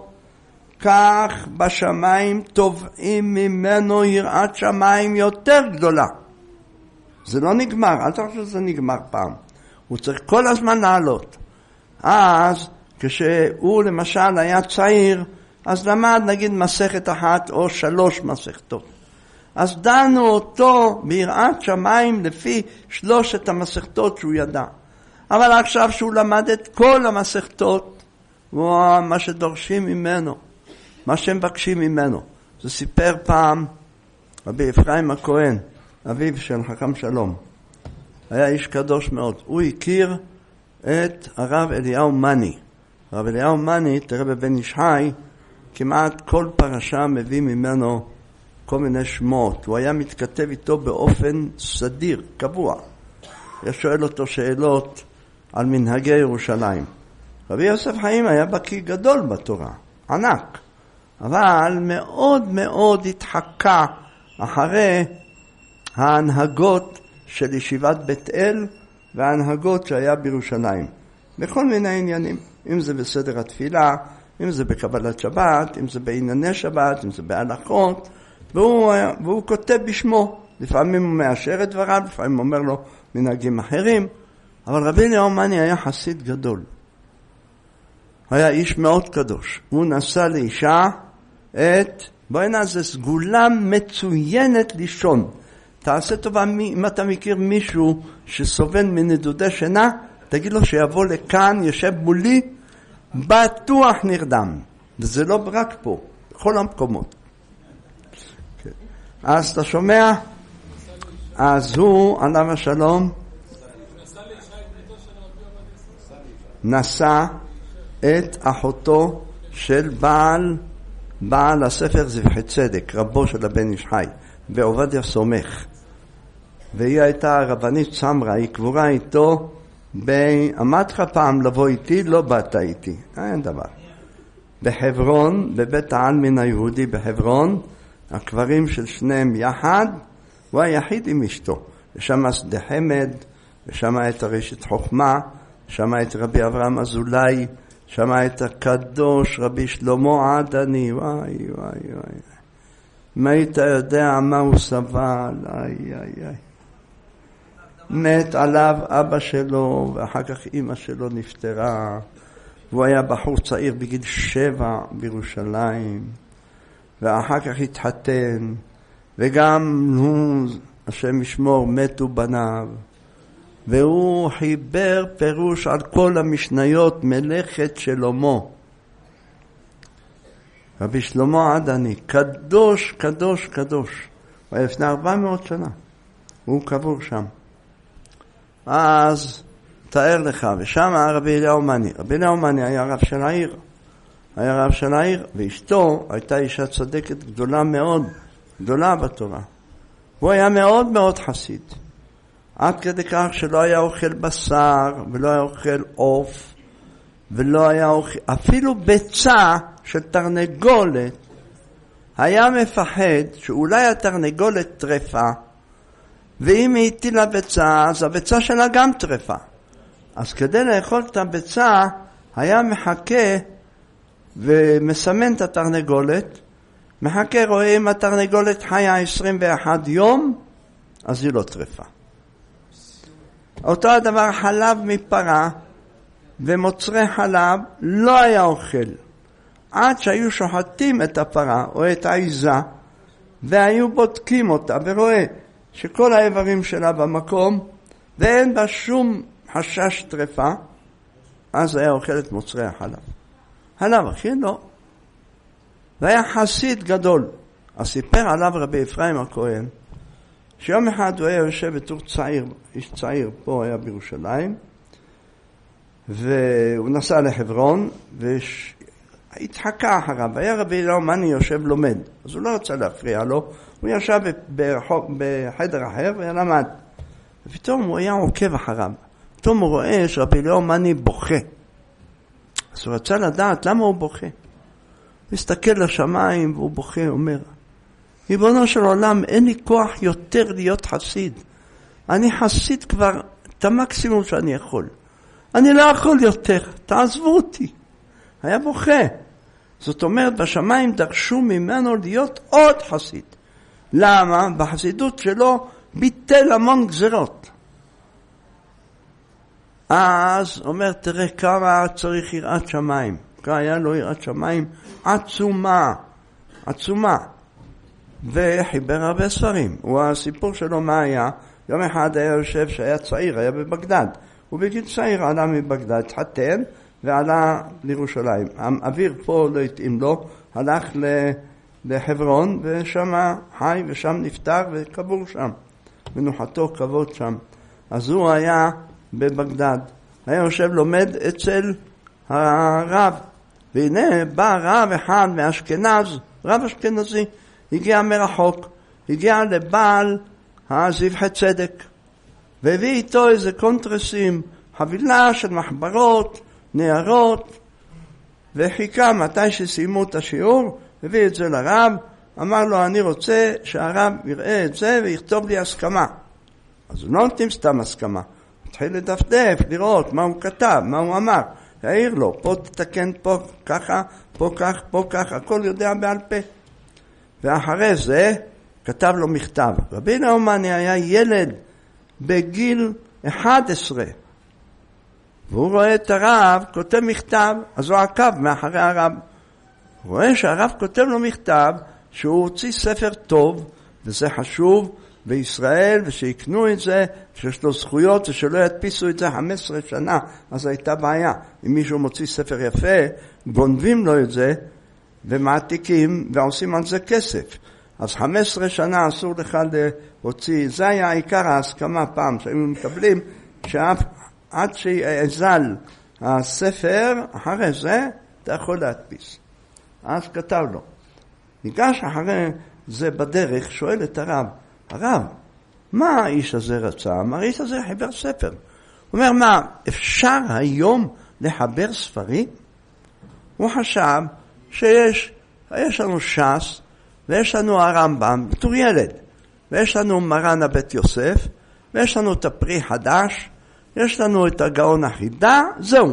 כך בשמיים תובעים ממנו יראת שמיים יותר גדולה. זה לא נגמר, אל תחשוב שזה נגמר פעם. הוא צריך כל הזמן לעלות. אז כשהוא למשל היה צעיר, אז למד נגיד מסכת אחת או שלוש מסכתות. אז דנו אותו ביראת שמיים לפי שלושת המסכתות שהוא ידע. אבל עכשיו שהוא למד את כל המסכתות, וואו, מה שדורשים ממנו, מה שהם מבקשים ממנו. זה סיפר פעם רבי אפרים הכהן, אביו של חכם שלום. היה איש קדוש מאוד. הוא הכיר את הרב אליהו מני. הרב אליהו מני, תראה בבן איש חי, כמעט כל פרשה מביא ממנו כל מיני שמות. הוא היה מתכתב איתו באופן סדיר, קבוע. היה שואל אותו שאלות על מנהגי ירושלים. רבי יוסף חיים היה בקיא גדול בתורה, ענק. אבל מאוד מאוד התחקה אחרי ההנהגות של ישיבת בית אל וההנהגות שהיה בירושלים. בכל מיני עניינים. אם זה בסדר התפילה, אם זה בקבלת שבת, אם זה בענייני שבת, אם זה בהלכות. והוא, והוא כותב בשמו. לפעמים הוא מאשר את דבריו, לפעמים הוא אומר לו מנהגים אחרים. אבל רבי אליהו מני היה חסיד גדול. היה איש מאוד קדוש. הוא נשא לאישה את, בואי נעשה, סגולה מצוינת לישון. תעשה טובה, אם אתה מכיר מישהו שסובל מנדודי שינה, תגיד לו שיבוא לכאן, יושב מולי, בטוח נרדם. וזה לא רק פה, בכל המקומות. אז אתה שומע? אז הוא, עליו השלום, נשא את אחותו של בעל, בעל הספר זבחי צדק, רבו של הבן איש חי, ועובדיה סומך. והיא הייתה רבנית סמרה, היא קבורה איתו, עמד לך פעם לבוא איתי, לא באת איתי, אין דבר. בחברון, בבית העלמין היהודי בחברון, הקברים של שניהם יחד, הוא היחיד עם אשתו. ושם שדה חמד, ושם את הרשת חוכמה, שם את רבי אברהם אזולאי, שם את הקדוש רבי שלמה עדני, וואי וואי וואי. מה היית יודע מה הוא סבל, איי איי איי. מת עליו אבא שלו, ואחר כך אמא שלו נפטרה, והוא היה בחור צעיר בגיל שבע בירושלים, ואחר כך התחתן, וגם הוא, השם ישמור, מתו בניו, והוא חיבר פירוש על כל המשניות, מלאכת שלמה. רבי שלמה עדני, קדוש, קדוש, קדוש. הוא היה לפני ארבע מאות שנה. הוא קבור שם. אז תאר לך, ושם רבי אליהו מני. רבי אליהו מני היה רב של העיר. היה רב של העיר, ואשתו הייתה אישה צדקת גדולה מאוד, גדולה בתורה. הוא היה מאוד מאוד חסיד. עד כדי כך שלא היה אוכל בשר, ולא היה אוכל עוף, ולא היה אוכל, אפילו ביצה של תרנגולת, היה מפחד שאולי התרנגולת טרפה, ואם היא הטילה ביצה, אז הביצה שלה גם טרפה. אז כדי לאכול את הביצה, היה מחכה ומסמן את התרנגולת, מחכה, רואה אם התרנגולת חיה עשרים ואחד יום, אז היא לא טרפה. אותו הדבר חלב מפרה ומוצרי חלב לא היה אוכל. עד שהיו שוחטים את הפרה או את העיזה והיו בודקים אותה ורואה שכל האיברים שלה במקום ואין בה שום חשש טרפה, אז היה אוכל את מוצרי החלב. הלאו הכי לא. והיה חסיד גדול. אז סיפר עליו רבי אפרים הכהן, שיום אחד הוא היה יושב בתור צעיר, איש צעיר פה היה בירושלים, והוא נסע לחברון, והתחקה אחריו. היה רבי אליהו מני יושב לומד, אז הוא לא רצה להפריע לו, הוא ישב בחדר אחר ולמד. ופתאום הוא היה עוקב אחריו. פתאום הוא רואה שרבי אליהו מני בוכה. אז הוא רצה לדעת למה הוא בוכה. הוא הסתכל לשמיים והוא בוכה, אומר, ריבונו של עולם, אין לי כוח יותר להיות חסיד. אני חסיד כבר את המקסימום שאני יכול. אני לא יכול יותר, תעזבו אותי. היה בוכה. זאת אומרת, בשמיים דרשו ממנו להיות עוד חסיד. למה? בחסידות שלו ביטל המון גזרות. אז אומר, תראה כמה צריך יראת שמיים. כמה היה לו יראת שמיים עצומה, עצומה. וחיבר הרבה ספרים. והסיפור שלו מה היה? יום אחד היה יושב שהיה צעיר, היה בבגדד. הוא בגיל צעיר עלה מבגדד, התחתן ועלה לירושלים. האוויר פה לא התאים לו, הלך לחברון ושם חי ושם נפטר וקבור שם. מנוחתו כבוד שם. אז הוא היה בבגדד. היה יושב לומד אצל הרב. והנה בא רב אחד מאשכנז, רב אשכנזי, הגיע מרחוק, הגיע לבעל הזבחי צדק, והביא איתו איזה קונטרסים, חבילה של מחברות, נערות, וחיכה מתי שסיימו את השיעור, הביא את זה לרב, אמר לו, אני רוצה שהרב יראה את זה ויכתוב לי הסכמה. אז הוא לא נותנים סתם הסכמה, הוא התחיל לדפדף, לראות מה הוא כתב, מה הוא אמר, העיר לו, פה תתקן, פה ככה, פה כך, פה כך, הכל יודע בעל פה. ואחרי זה כתב לו מכתב. רבי אליהו מני היה ילד בגיל אחד עשרה. והוא רואה את הרב, כותב מכתב, אז הוא עקב מאחרי הרב. הוא רואה שהרב כותב לו מכתב שהוא הוציא ספר טוב, וזה חשוב בישראל, ושיקנו את זה, שיש לו זכויות, ושלא ידפיסו את זה חמש עשרה שנה. אז הייתה בעיה. אם מישהו מוציא ספר יפה, גונבים לו את זה, ומעתיקים ועושים על זה כסף. אז חמש עשרה שנה אסור לך להוציא. זה היה עיקר ההסכמה פעם שהיו מקבלים, שעד שיעזל הספר, אחרי זה אתה יכול להדפיס. אז כתב לו. ניגש אחרי זה בדרך, שואל את הרב, הרב, מה האיש הזה רצה? אמר, האיש הזה חיבר ספר. הוא אומר, מה, אפשר היום לחבר ספרים? הוא חשב שיש, יש לנו ש"ס, ויש לנו הרמב"ם, בתור ילד, ויש לנו מרן הבית יוסף, ויש לנו את הפרי חדש, יש לנו את הגאון החידה, זהו.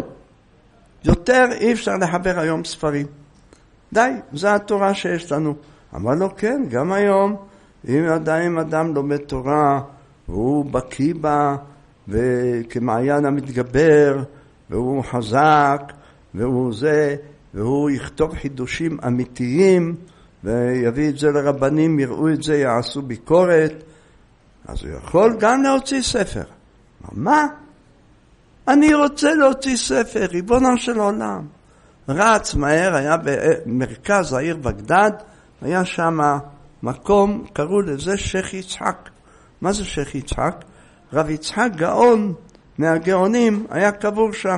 יותר אי אפשר לחבר היום ספרים. די, זו התורה שיש לנו. אמר לו, כן, גם היום, אם עדיין אדם לומד תורה, והוא בקיא בה, וכמעיין המתגבר, והוא חזק, והוא זה, והוא יכתוב חידושים אמיתיים, ויביא את זה לרבנים, יראו את זה, יעשו ביקורת, אז הוא יכול גם להוציא ספר. מה? אני רוצה להוציא ספר, ריבונו של עולם. רץ מהר, היה במרכז העיר בגדד, היה שם מקום, קראו לזה שייח יצחק. מה זה שייח יצחק? רב יצחק גאון מהגאונים היה קבור שם.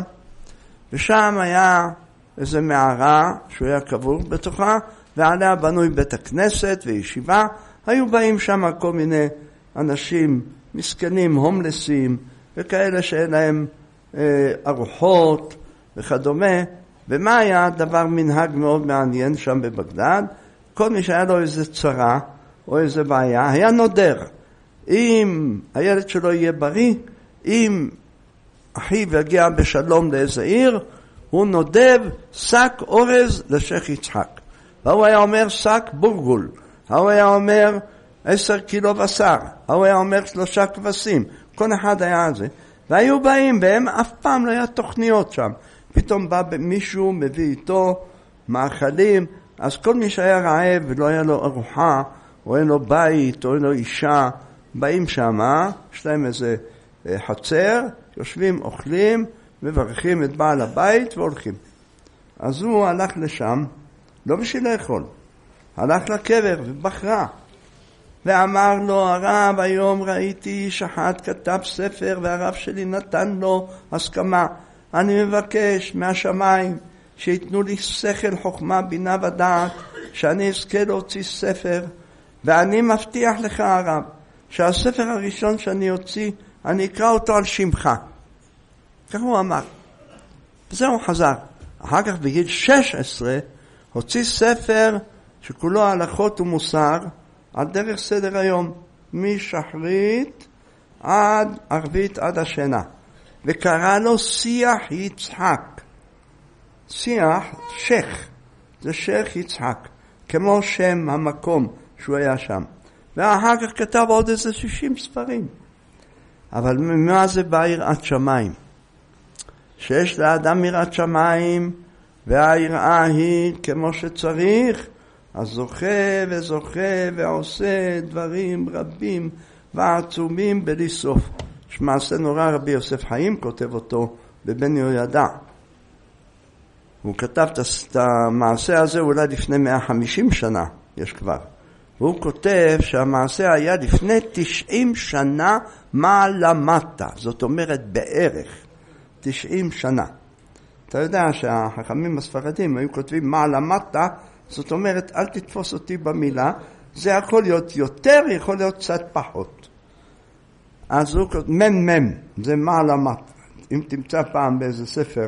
ושם היה איזו מערה שהוא היה קבור בתוכה, ועליה בנוי בית הכנסת וישיבה. היו באים שם כל מיני אנשים מסכנים, הומלסים, וכאלה שאין להם אה, ארוחות וכדומה. ומה היה דבר מנהג מאוד מעניין שם בבגדד? כל מי שהיה לו איזה צרה או איזה בעיה, היה נודר. אם הילד שלו יהיה בריא, אם אחיו יגיע בשלום לאיזה עיר, הוא נודב שק אורז לשייח יצחק. והוא היה אומר שק בורגול. הוא היה אומר עשר קילו בשר. הוא היה אומר שלושה כבשים. כל אחד היה על זה. והיו באים, והם אף פעם לא היה תוכניות שם. פתאום בא מישהו, מביא איתו מאכלים, אז כל מי שהיה רעב ולא היה לו ארוחה, או אין לו בית, או אין לו אישה, באים שם, יש להם איזה חצר, יושבים, אוכלים, מברכים את בעל הבית והולכים. אז הוא הלך לשם, לא בשביל לאכול, הלך לקבר ובחרה. ואמר לו, הרב, היום ראיתי איש אחד כתב ספר והרב שלי נתן לו הסכמה. אני מבקש מהשמיים שיתנו לי שכל, חוכמה, בינה ודעת, שאני אזכה להוציא ספר, ואני מבטיח לך הרב, שהספר הראשון שאני אוציא, אני אקרא אותו על שמך. כך הוא אמר. וזה הוא חזר. אחר כך בגיל שש עשרה הוציא ספר שכולו הלכות ומוסר, על דרך סדר היום, משחרית עד ערבית עד השינה. וקרא לו שיח יצחק. שיח, שייך, זה שייך יצחק, כמו שם המקום שהוא היה שם. ואחר כך כתב עוד איזה שישים ספרים. אבל מה זה בא יראת שמיים? שיש לאדם יראת שמיים, והיראה היא כמו שצריך, אז זוכה וזוכה ועושה דברים רבים ועצומים בלי סוף. יש מעשה נורא, רבי יוסף חיים כותב אותו בבן יהוידע. הוא כתב את המעשה הזה אולי לפני מאה וחמישים שנה, יש כבר. והוא כותב שהמעשה היה לפני תשעים שנה מעלה מטה, זאת אומרת בערך תשעים שנה. אתה יודע שהחכמים הספרדים היו כותבים מעלה מטה, זאת אומרת אל תתפוס אותי במילה, זה יכול להיות יותר, יכול להיות קצת פחות. אז הוא כותב, מן מן, זה מעלה מטה. אם תמצא פעם באיזה ספר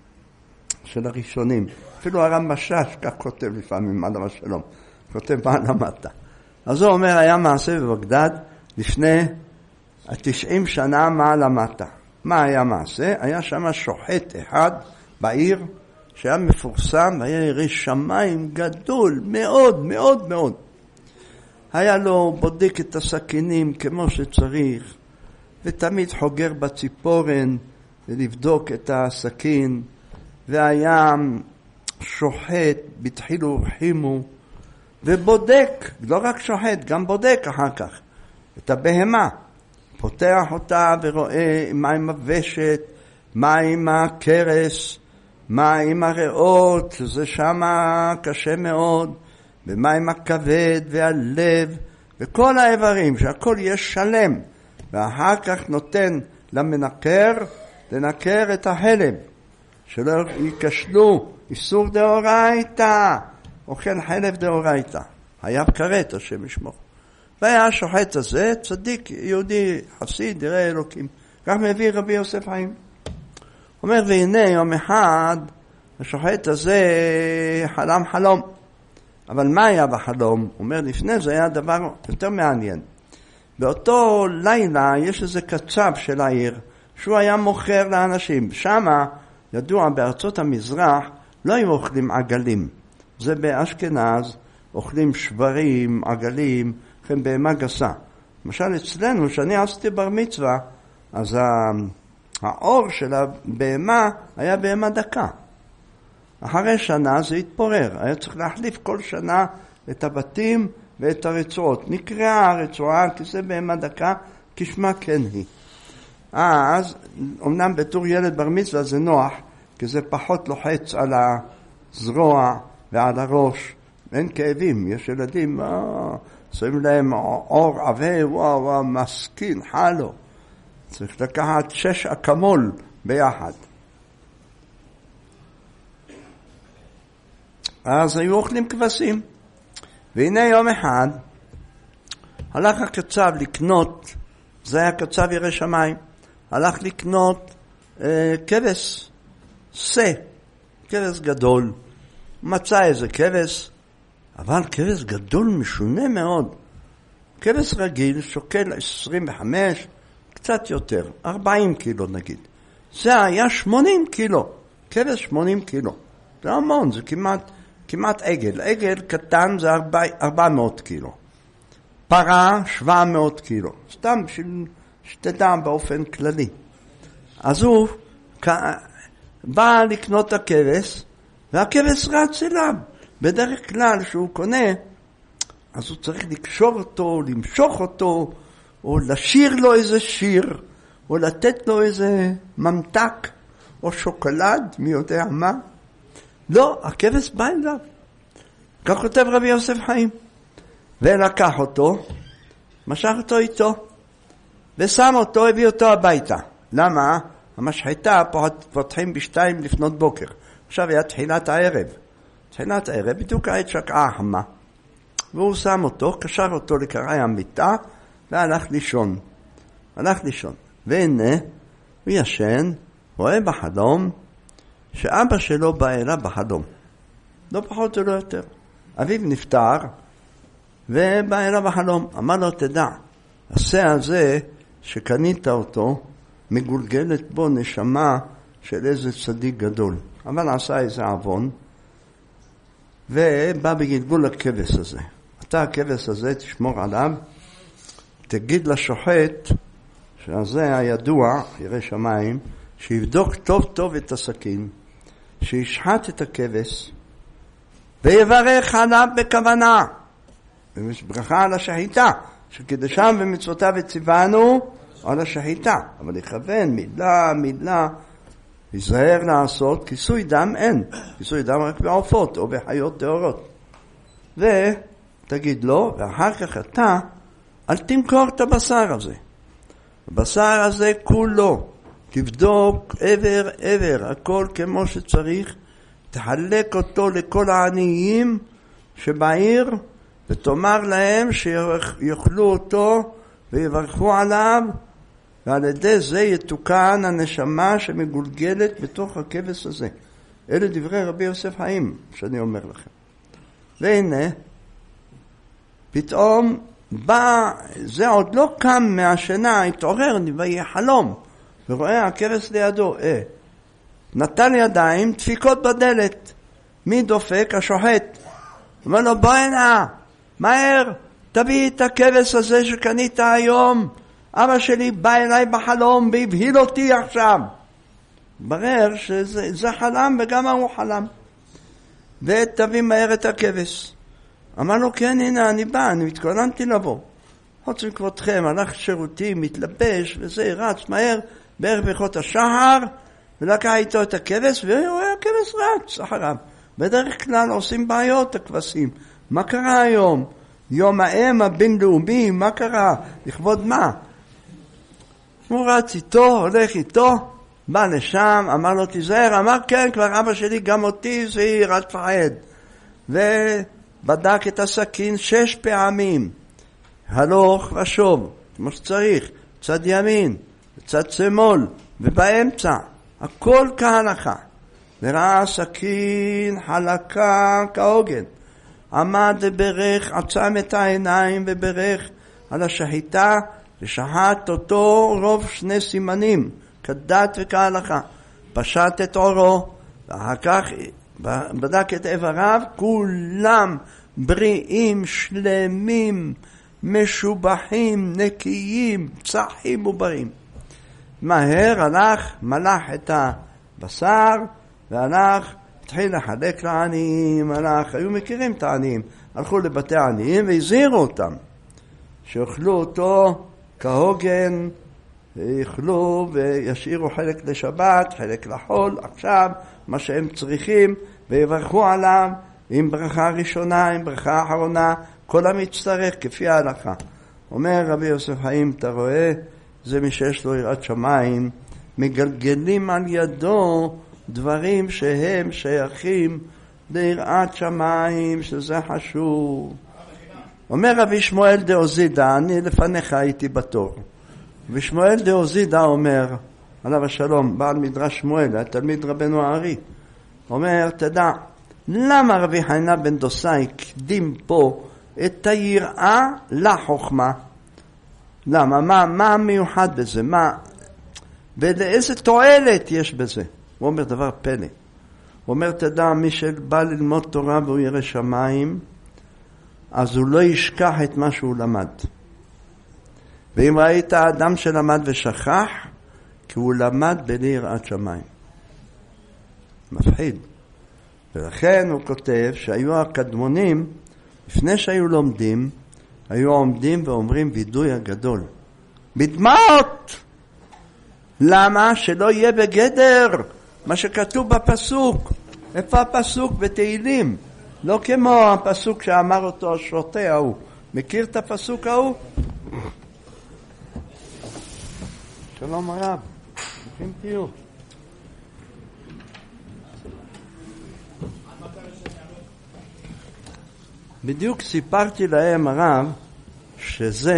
של הראשונים, אפילו הרב משש כך כותב לפעמים, עליו השלום, כותב מעלה מטה. אז הוא אומר, היה מעשה בבגדד לפני תשעים שנה מעלה מטה. מה היה מעשה? היה שם שוחט אחד בעיר, שהיה מפורסם, היה ירא שמיים גדול מאוד מאוד מאוד. היה לו בודק את הסכינים כמו שצריך, ותמיד חוגר בציפורן ולבדוק את הסכין, והיה שוחט בתחילו ורחימו, ובודק, לא רק שוחט, גם בודק אחר כך את הבהמה, פותח אותה ורואה מה עם הוושת, מה עם הקרס, מה עם הריאות, זה שם קשה מאוד, ומה עם הכבד והלב וכל האיברים, שהכל יהיה שלם, ואחר כך נותן למנקר לנקר את החלב, שלא ייכשלו, איסור דאורייתא, אוכל חלב דאורייתא, חייב כרת השם ישמור. והיה השוחט הזה צדיק יהודי חסיד ירא אלוקים, כך מביא רבי יוסף חיים. אומר, והנה יום אחד השוחט הזה חלם חלום. אבל מה היה בחלום? הוא אומר, לפני זה היה דבר יותר מעניין. באותו לילה יש איזה קצב של העיר שהוא היה מוכר לאנשים. שמה, ידוע, בארצות המזרח לא היו אוכלים עגלים. זה באשכנז, אוכלים שברים, עגלים, לכן בהמה גסה. למשל אצלנו, שאני עשיתי בר מצווה, אז האור של הבהמה היה בהמה דקה. אחרי שנה זה התפורר. היה צריך להחליף כל שנה את הבתים ואת הרצועות. נקראה הרצועה כי זה בהמה דקה, כשמה כן היא. אז אמנם בתור ילד בר מצווה זה נוח, כי זה פחות לוחץ על הזרוע ועל הראש. אין כאבים, יש ילדים, אה, שמים להם אור עבה, וואו, וואו, מסכין, חלו. צריך לקחת שש אקמול ביחד. אז היו אוכלים כבשים. והנה יום אחד, הלך הקצב לקנות, זה היה קצב ירא שמיים, הלך לקנות אה, כבש, שא, כבש גדול. מצא איזה כבש, אבל כבש גדול משונה מאוד. כבש רגיל שוקל עשרים וחמש, קצת יותר, ארבעים קילו נגיד. זה היה שמונים קילו, כבש שמונים קילו. זה המון, זה כמעט, כמעט עגל. עגל קטן זה ארבע מאות קילו. פרה שבע מאות קילו. סתם בשביל שתדע באופן כללי. אז הוא בא לקנות את הכבש, והכבש רץ אליו. בדרך כלל שהוא קונה, אז הוא צריך לקשור אותו, למשוך אותו, או לשיר לו איזה שיר, או לתת לו איזה ממתק, או שוקולד, מי יודע מה. לא, הכבש בא אליו. כך כותב רבי יוסף חיים. ולקח אותו, משך אותו איתו, ושם אותו, הביא אותו הביתה. למה? המשחטה פותחים בשתיים לפנות בוקר. עכשיו היה תחילת הערב. תחילת הערב, בדיוק העת שקעה החמה. והוא שם אותו, קשר אותו לקרעי המיטה, והלך לישון. הלך לישון. והנה, הוא ישן, רואה בחלום, שאבא שלו בא אליו בחלום. לא פחות ולא יותר. אביו נפטר, ובא אליו בחלום. אמר לו, תדע, השה הזה שקנית אותו, מגולגלת בו נשמה של איזה צדיק גדול. אבל עשה איזה עוון, ובא בגלגול הכבש הזה. אתה הכבש הזה, תשמור עליו, תגיד לשוחט, שזה הידוע, ירא שמיים, שיבדוק טוב טוב את הסכין, שישחט את הכבש, ויברך עליו בכוונה. ויש ברכה על השחיטה, שקידשם ומצוותיו וציוונו על השחיטה. אבל יכוון מילה, מילה, להיזהר לעשות, כיסוי דם אין. כיסוי דם רק בעופות או בחיות טהורות. ותגיד לו, ואחר כך אתה, אל תמכור את הבשר הזה. הבשר הזה כולו, תבדוק עבר עבר, הכל כמו שצריך, תחלק אותו לכל העניים שבעיר, ותאמר להם שיאכלו אותו ויברכו עליו, ועל ידי זה יתוקן הנשמה שמגולגלת בתוך הכבש הזה. אלה דברי רבי יוסף חיים, שאני אומר לכם. והנה, פתאום בא, זה עוד לא קם מהשינה, התעורר, ויהיה חלום, ורואה הכבש לידו, אה, נתן ידיים, דפיקות בדלת. מי דופק? השוחט. אומר לו, בוא הנה, מהר, תביא את הכבש הזה שקנית היום. אבא שלי בא אליי בחלום והבהיל אותי עכשיו. ברר שזה חלם וגם הוא חלם. ותביא מהר את הכבש. אמר לו, כן, הנה, אני בא, אני מתכוננתי לבוא. חוץ מכבודכם, הלך שירותים, מתלבש, וזה רץ מהר, בערך ברכות השחר, ולקח איתו את הכבש, ורואה הכבש רץ אחריו. בדרך כלל עושים בעיות הכבשים. מה קרה היום? יום האם הבינלאומי, מה קרה? לכבוד מה? הוא רץ איתו, הולך איתו, בא לשם, אמר לו תיזהר, אמר כן, כבר אבא שלי גם אותי זהיר, אל תפחד. ובדק את הסכין שש פעמים, הלוך ושוב, כמו שצריך, צד ימין, צד שמאל, ובאמצע, הכל כהלכה. וראה סכין חלקה כהוגן, עמד וברך, עצם את העיניים וברך על השחיטה, ושחט אותו רוב שני סימנים, כדת וכהלכה. פשט את עורו, ואחר כך בדק את איבריו, כולם בריאים, שלמים, משובחים, נקיים, צחים ובריאים. מהר הלך, מלח את הבשר, והלך, התחיל לחלק לעניים, הלך, היו מכירים את העניים, הלכו לבתי העניים והזהירו אותם, שאוכלו אותו כהוגן, יאכלו וישאירו חלק לשבת, חלק לחול, עכשיו מה שהם צריכים, ויברכו עליו עם ברכה ראשונה, עם ברכה אחרונה, כל המצטרך כפי ההלכה. אומר רבי יוסף חיים, אתה רואה, זה מי שיש לו יראת שמיים, מגלגלים על ידו דברים שהם שייכים ליראת שמיים, שזה חשוב. אומר רבי שמואל דאוזידה, אני לפניך הייתי בתור. ושמואל דאוזידה אומר, עליו השלום, בעל מדרש שמואל, התלמיד רבנו הארי, אומר, תדע, למה רבי חנינא בן דוסאי הקדים פה את היראה לחוכמה? למה? מה, מה מיוחד בזה? מה, ולאיזה תועלת יש בזה? הוא אומר דבר פלא. הוא אומר, תדע, מי שבא ללמוד תורה והוא ירא שמיים, אז הוא לא ישכח את מה שהוא למד. ואם ראית האדם שלמד ושכח, כי הוא למד בלי יראת שמיים. מפחיד. ולכן הוא כותב שהיו הקדמונים, לפני שהיו לומדים, היו עומדים ואומרים וידוי הגדול. בדמעות! למה? שלא יהיה בגדר מה שכתוב בפסוק. איפה הפסוק? בתהילים. לא כמו הפסוק שאמר אותו השוטה ההוא. מכיר את הפסוק ההוא? שלום הרב, ברוכים תהיו. בדיוק סיפרתי להם הרב שזה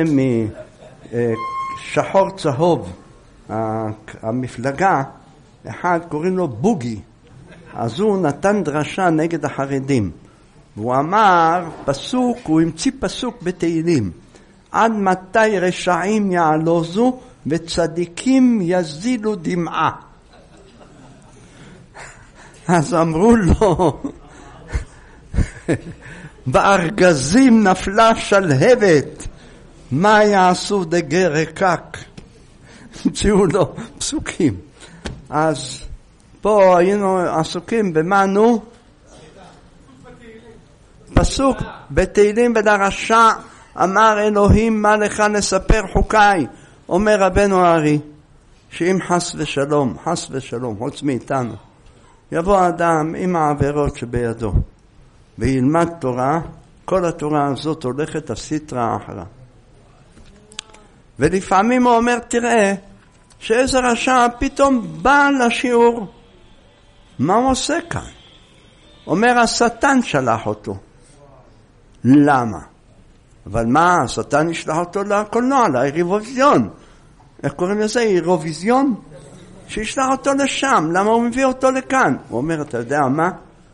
משחור צהוב, המפלגה, אחד קוראים לו בוגי, אז הוא נתן דרשה נגד החרדים, והוא אמר פסוק, הוא המציא פסוק בתהילים, עד מתי רשעים יעלוזו וצדיקים יזילו דמעה. אז אמרו לו, בארגזים נפלה שלהבת, מה יעשו דגי רקק? המציאו לו פסוקים. אז פה היינו עסוקים במה נו? פסוק בתהילים בדרשה, אמר אלוהים מה לך נספר חוקיי. אומר רבנו הארי, שאם חס ושלום, חס ושלום, חוץ מאיתנו, יבוא אדם עם העבירות שבידו, וילמד תורה, כל התורה הזאת הולכת הסטרה אחרה. ולפעמים הוא אומר, תראה, שאיזה רשע פתאום בא לשיעור. מה הוא עושה כאן? אומר, השטן שלח אותו. למה? אבל מה, השטן ישלח אותו לקולנוע, לאירוויזיון. איך קוראים לזה? אירוויזיון? שישלח אותו לשם. למה הוא מביא אותו לכאן? הוא אומר, אתה יודע מה?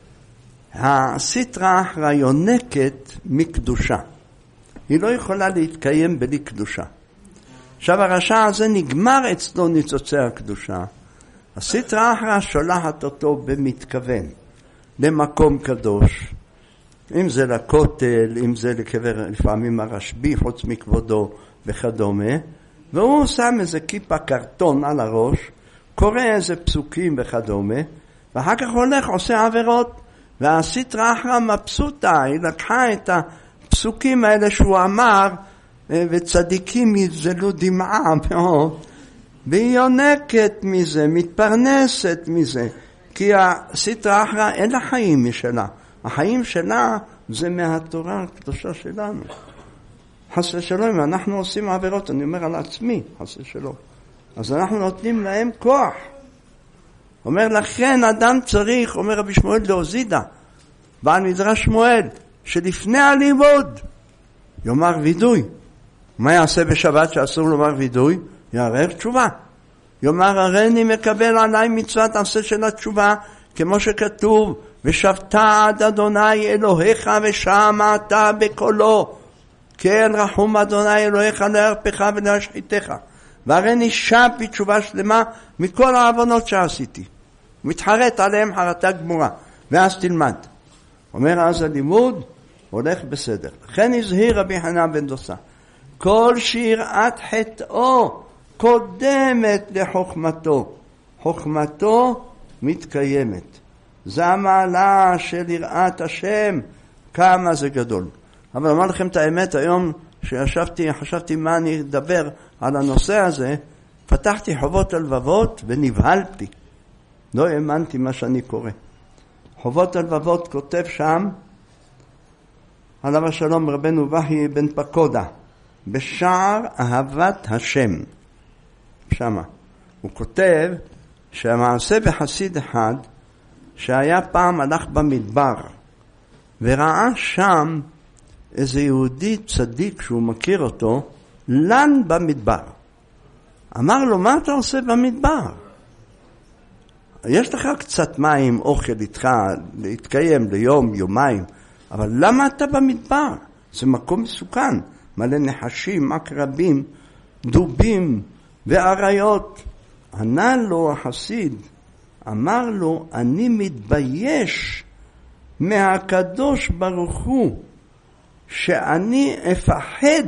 הסטרה אחרא יונקת מקדושה. היא לא יכולה להתקיים בלי קדושה. עכשיו הרשע הזה נגמר אצלו ניצוצי הקדושה. הסטרה אחרא שולחת אותו במתכוון למקום קדוש. אם זה לכותל, אם זה לקבר לפעמים הרשב"י, חוץ מכבודו וכדומה. והוא שם איזה כיפה קרטון על הראש, קורא איזה פסוקים וכדומה, ואחר כך הולך, עושה עבירות. והסטרה אחרא מבסוטה, היא לקחה את הפסוקים האלה שהוא אמר, וצדיקים יזלו דמעה מאוד, והיא יונקת מזה, מתפרנסת מזה, כי הסטרה אחרא אין לה חיים משלה. החיים שלה זה מהתורה הקדושה שלנו. חס ושלום, אנחנו עושים עבירות, אני אומר על עצמי, חס ושלום. אז אנחנו נותנים להם כוח. אומר לכן אדם צריך, אומר רבי שמואל להוזידה, בעל מדרש שמואל, שלפני הלימוד יאמר וידוי. מה יעשה בשבת שאסור לומר וידוי? יערער תשובה. יאמר הריני מקבל עליי מצוות עשה של התשובה, כמו שכתוב, ושבת עד אדוני אלוהיך ושמעת בקולו, כן רחום אדוני אלוהיך להרפך ולהשחיתך. והריני שב בתשובה שלמה מכל העוונות שעשיתי. מתחרט עליהם חרטה גמורה, ואז תלמד. אומר אז הלימוד הולך בסדר. לכן הזהיר רבי חנן בן דוסה, כל שיראת חטאו קודמת לחוכמתו, חוכמתו מתקיימת. זה המעלה של יראת השם, כמה זה גדול. אבל אמר לכם את האמת, היום שישבתי, חשבתי מה אני אדבר על הנושא הזה, פתחתי חובות הלבבות ונבהלתי. לא האמנתי מה שאני קורא. חובות הלבבות כותב שם, עליו השלום רבנו וחיי בן פקודה, בשער אהבת השם. שמה. הוא כותב שהמעשה בחסיד אחד, שהיה פעם הלך במדבר, וראה שם איזה יהודי צדיק שהוא מכיר אותו, לן במדבר. אמר לו, מה אתה עושה במדבר? יש לך קצת מים, אוכל איתך, להתקיים ליום, יומיים, אבל למה אתה במדבר? זה מקום מסוכן, מלא נחשים, עקרבים, דובים ואריות. ענה לו החסיד, אמר לו, אני מתבייש מהקדוש ברוך הוא, שאני אפחד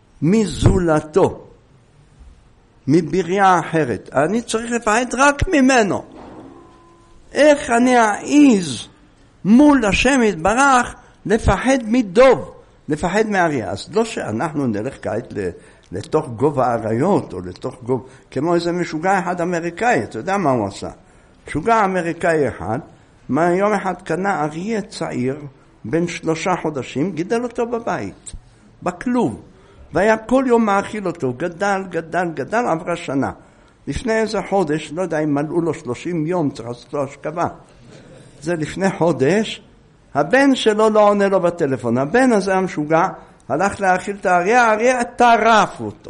מזולתו, מבריאה אחרת. אני צריך לפחד רק ממנו. איך אני אעיז מול השם יתברך לפחד מדוב, לפחד מאריה? אז לא שאנחנו נלך כעת לתוך גובה אריות, או לתוך גובה, כמו איזה משוגע אחד אמריקאי, אתה יודע מה הוא עשה? משוגע אמריקאי אחד, יום אחד קנה אריה צעיר, בן שלושה חודשים, גידל אותו בבית, בכלוב, והיה כל יום מאכיל אותו, גדל, גדל, גדל, עברה שנה. לפני איזה חודש, לא יודע אם מלאו לו שלושים יום, צריך לעשות לו השכבה. זה לפני חודש, הבן שלו לא עונה לו בטלפון, הבן הזה המשוגע, הלך להאכיל את האריה, האריה טרף אותו.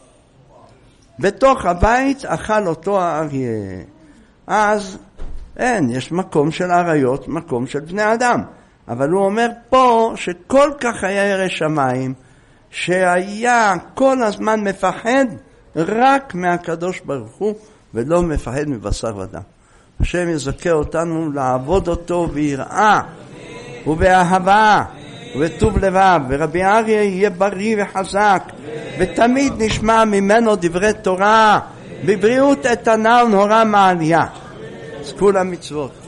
בתוך הבית אכל אותו האריה. אז אין, יש מקום של אריות, מקום של בני אדם. אבל הוא אומר פה שכל כך היה ירא שמיים, שהיה כל הזמן מפחד רק מהקדוש ברוך הוא, ולא מפחד מבשר ודם. השם יזכה אותנו לעבוד אותו ביראה, ובאהבה, ובטוב לבב, ורבי אריה יהיה בריא וחזק, ותמיד נשמע ממנו דברי תורה, בבריאות איתנה ונורא מעליה. זכו למצוות.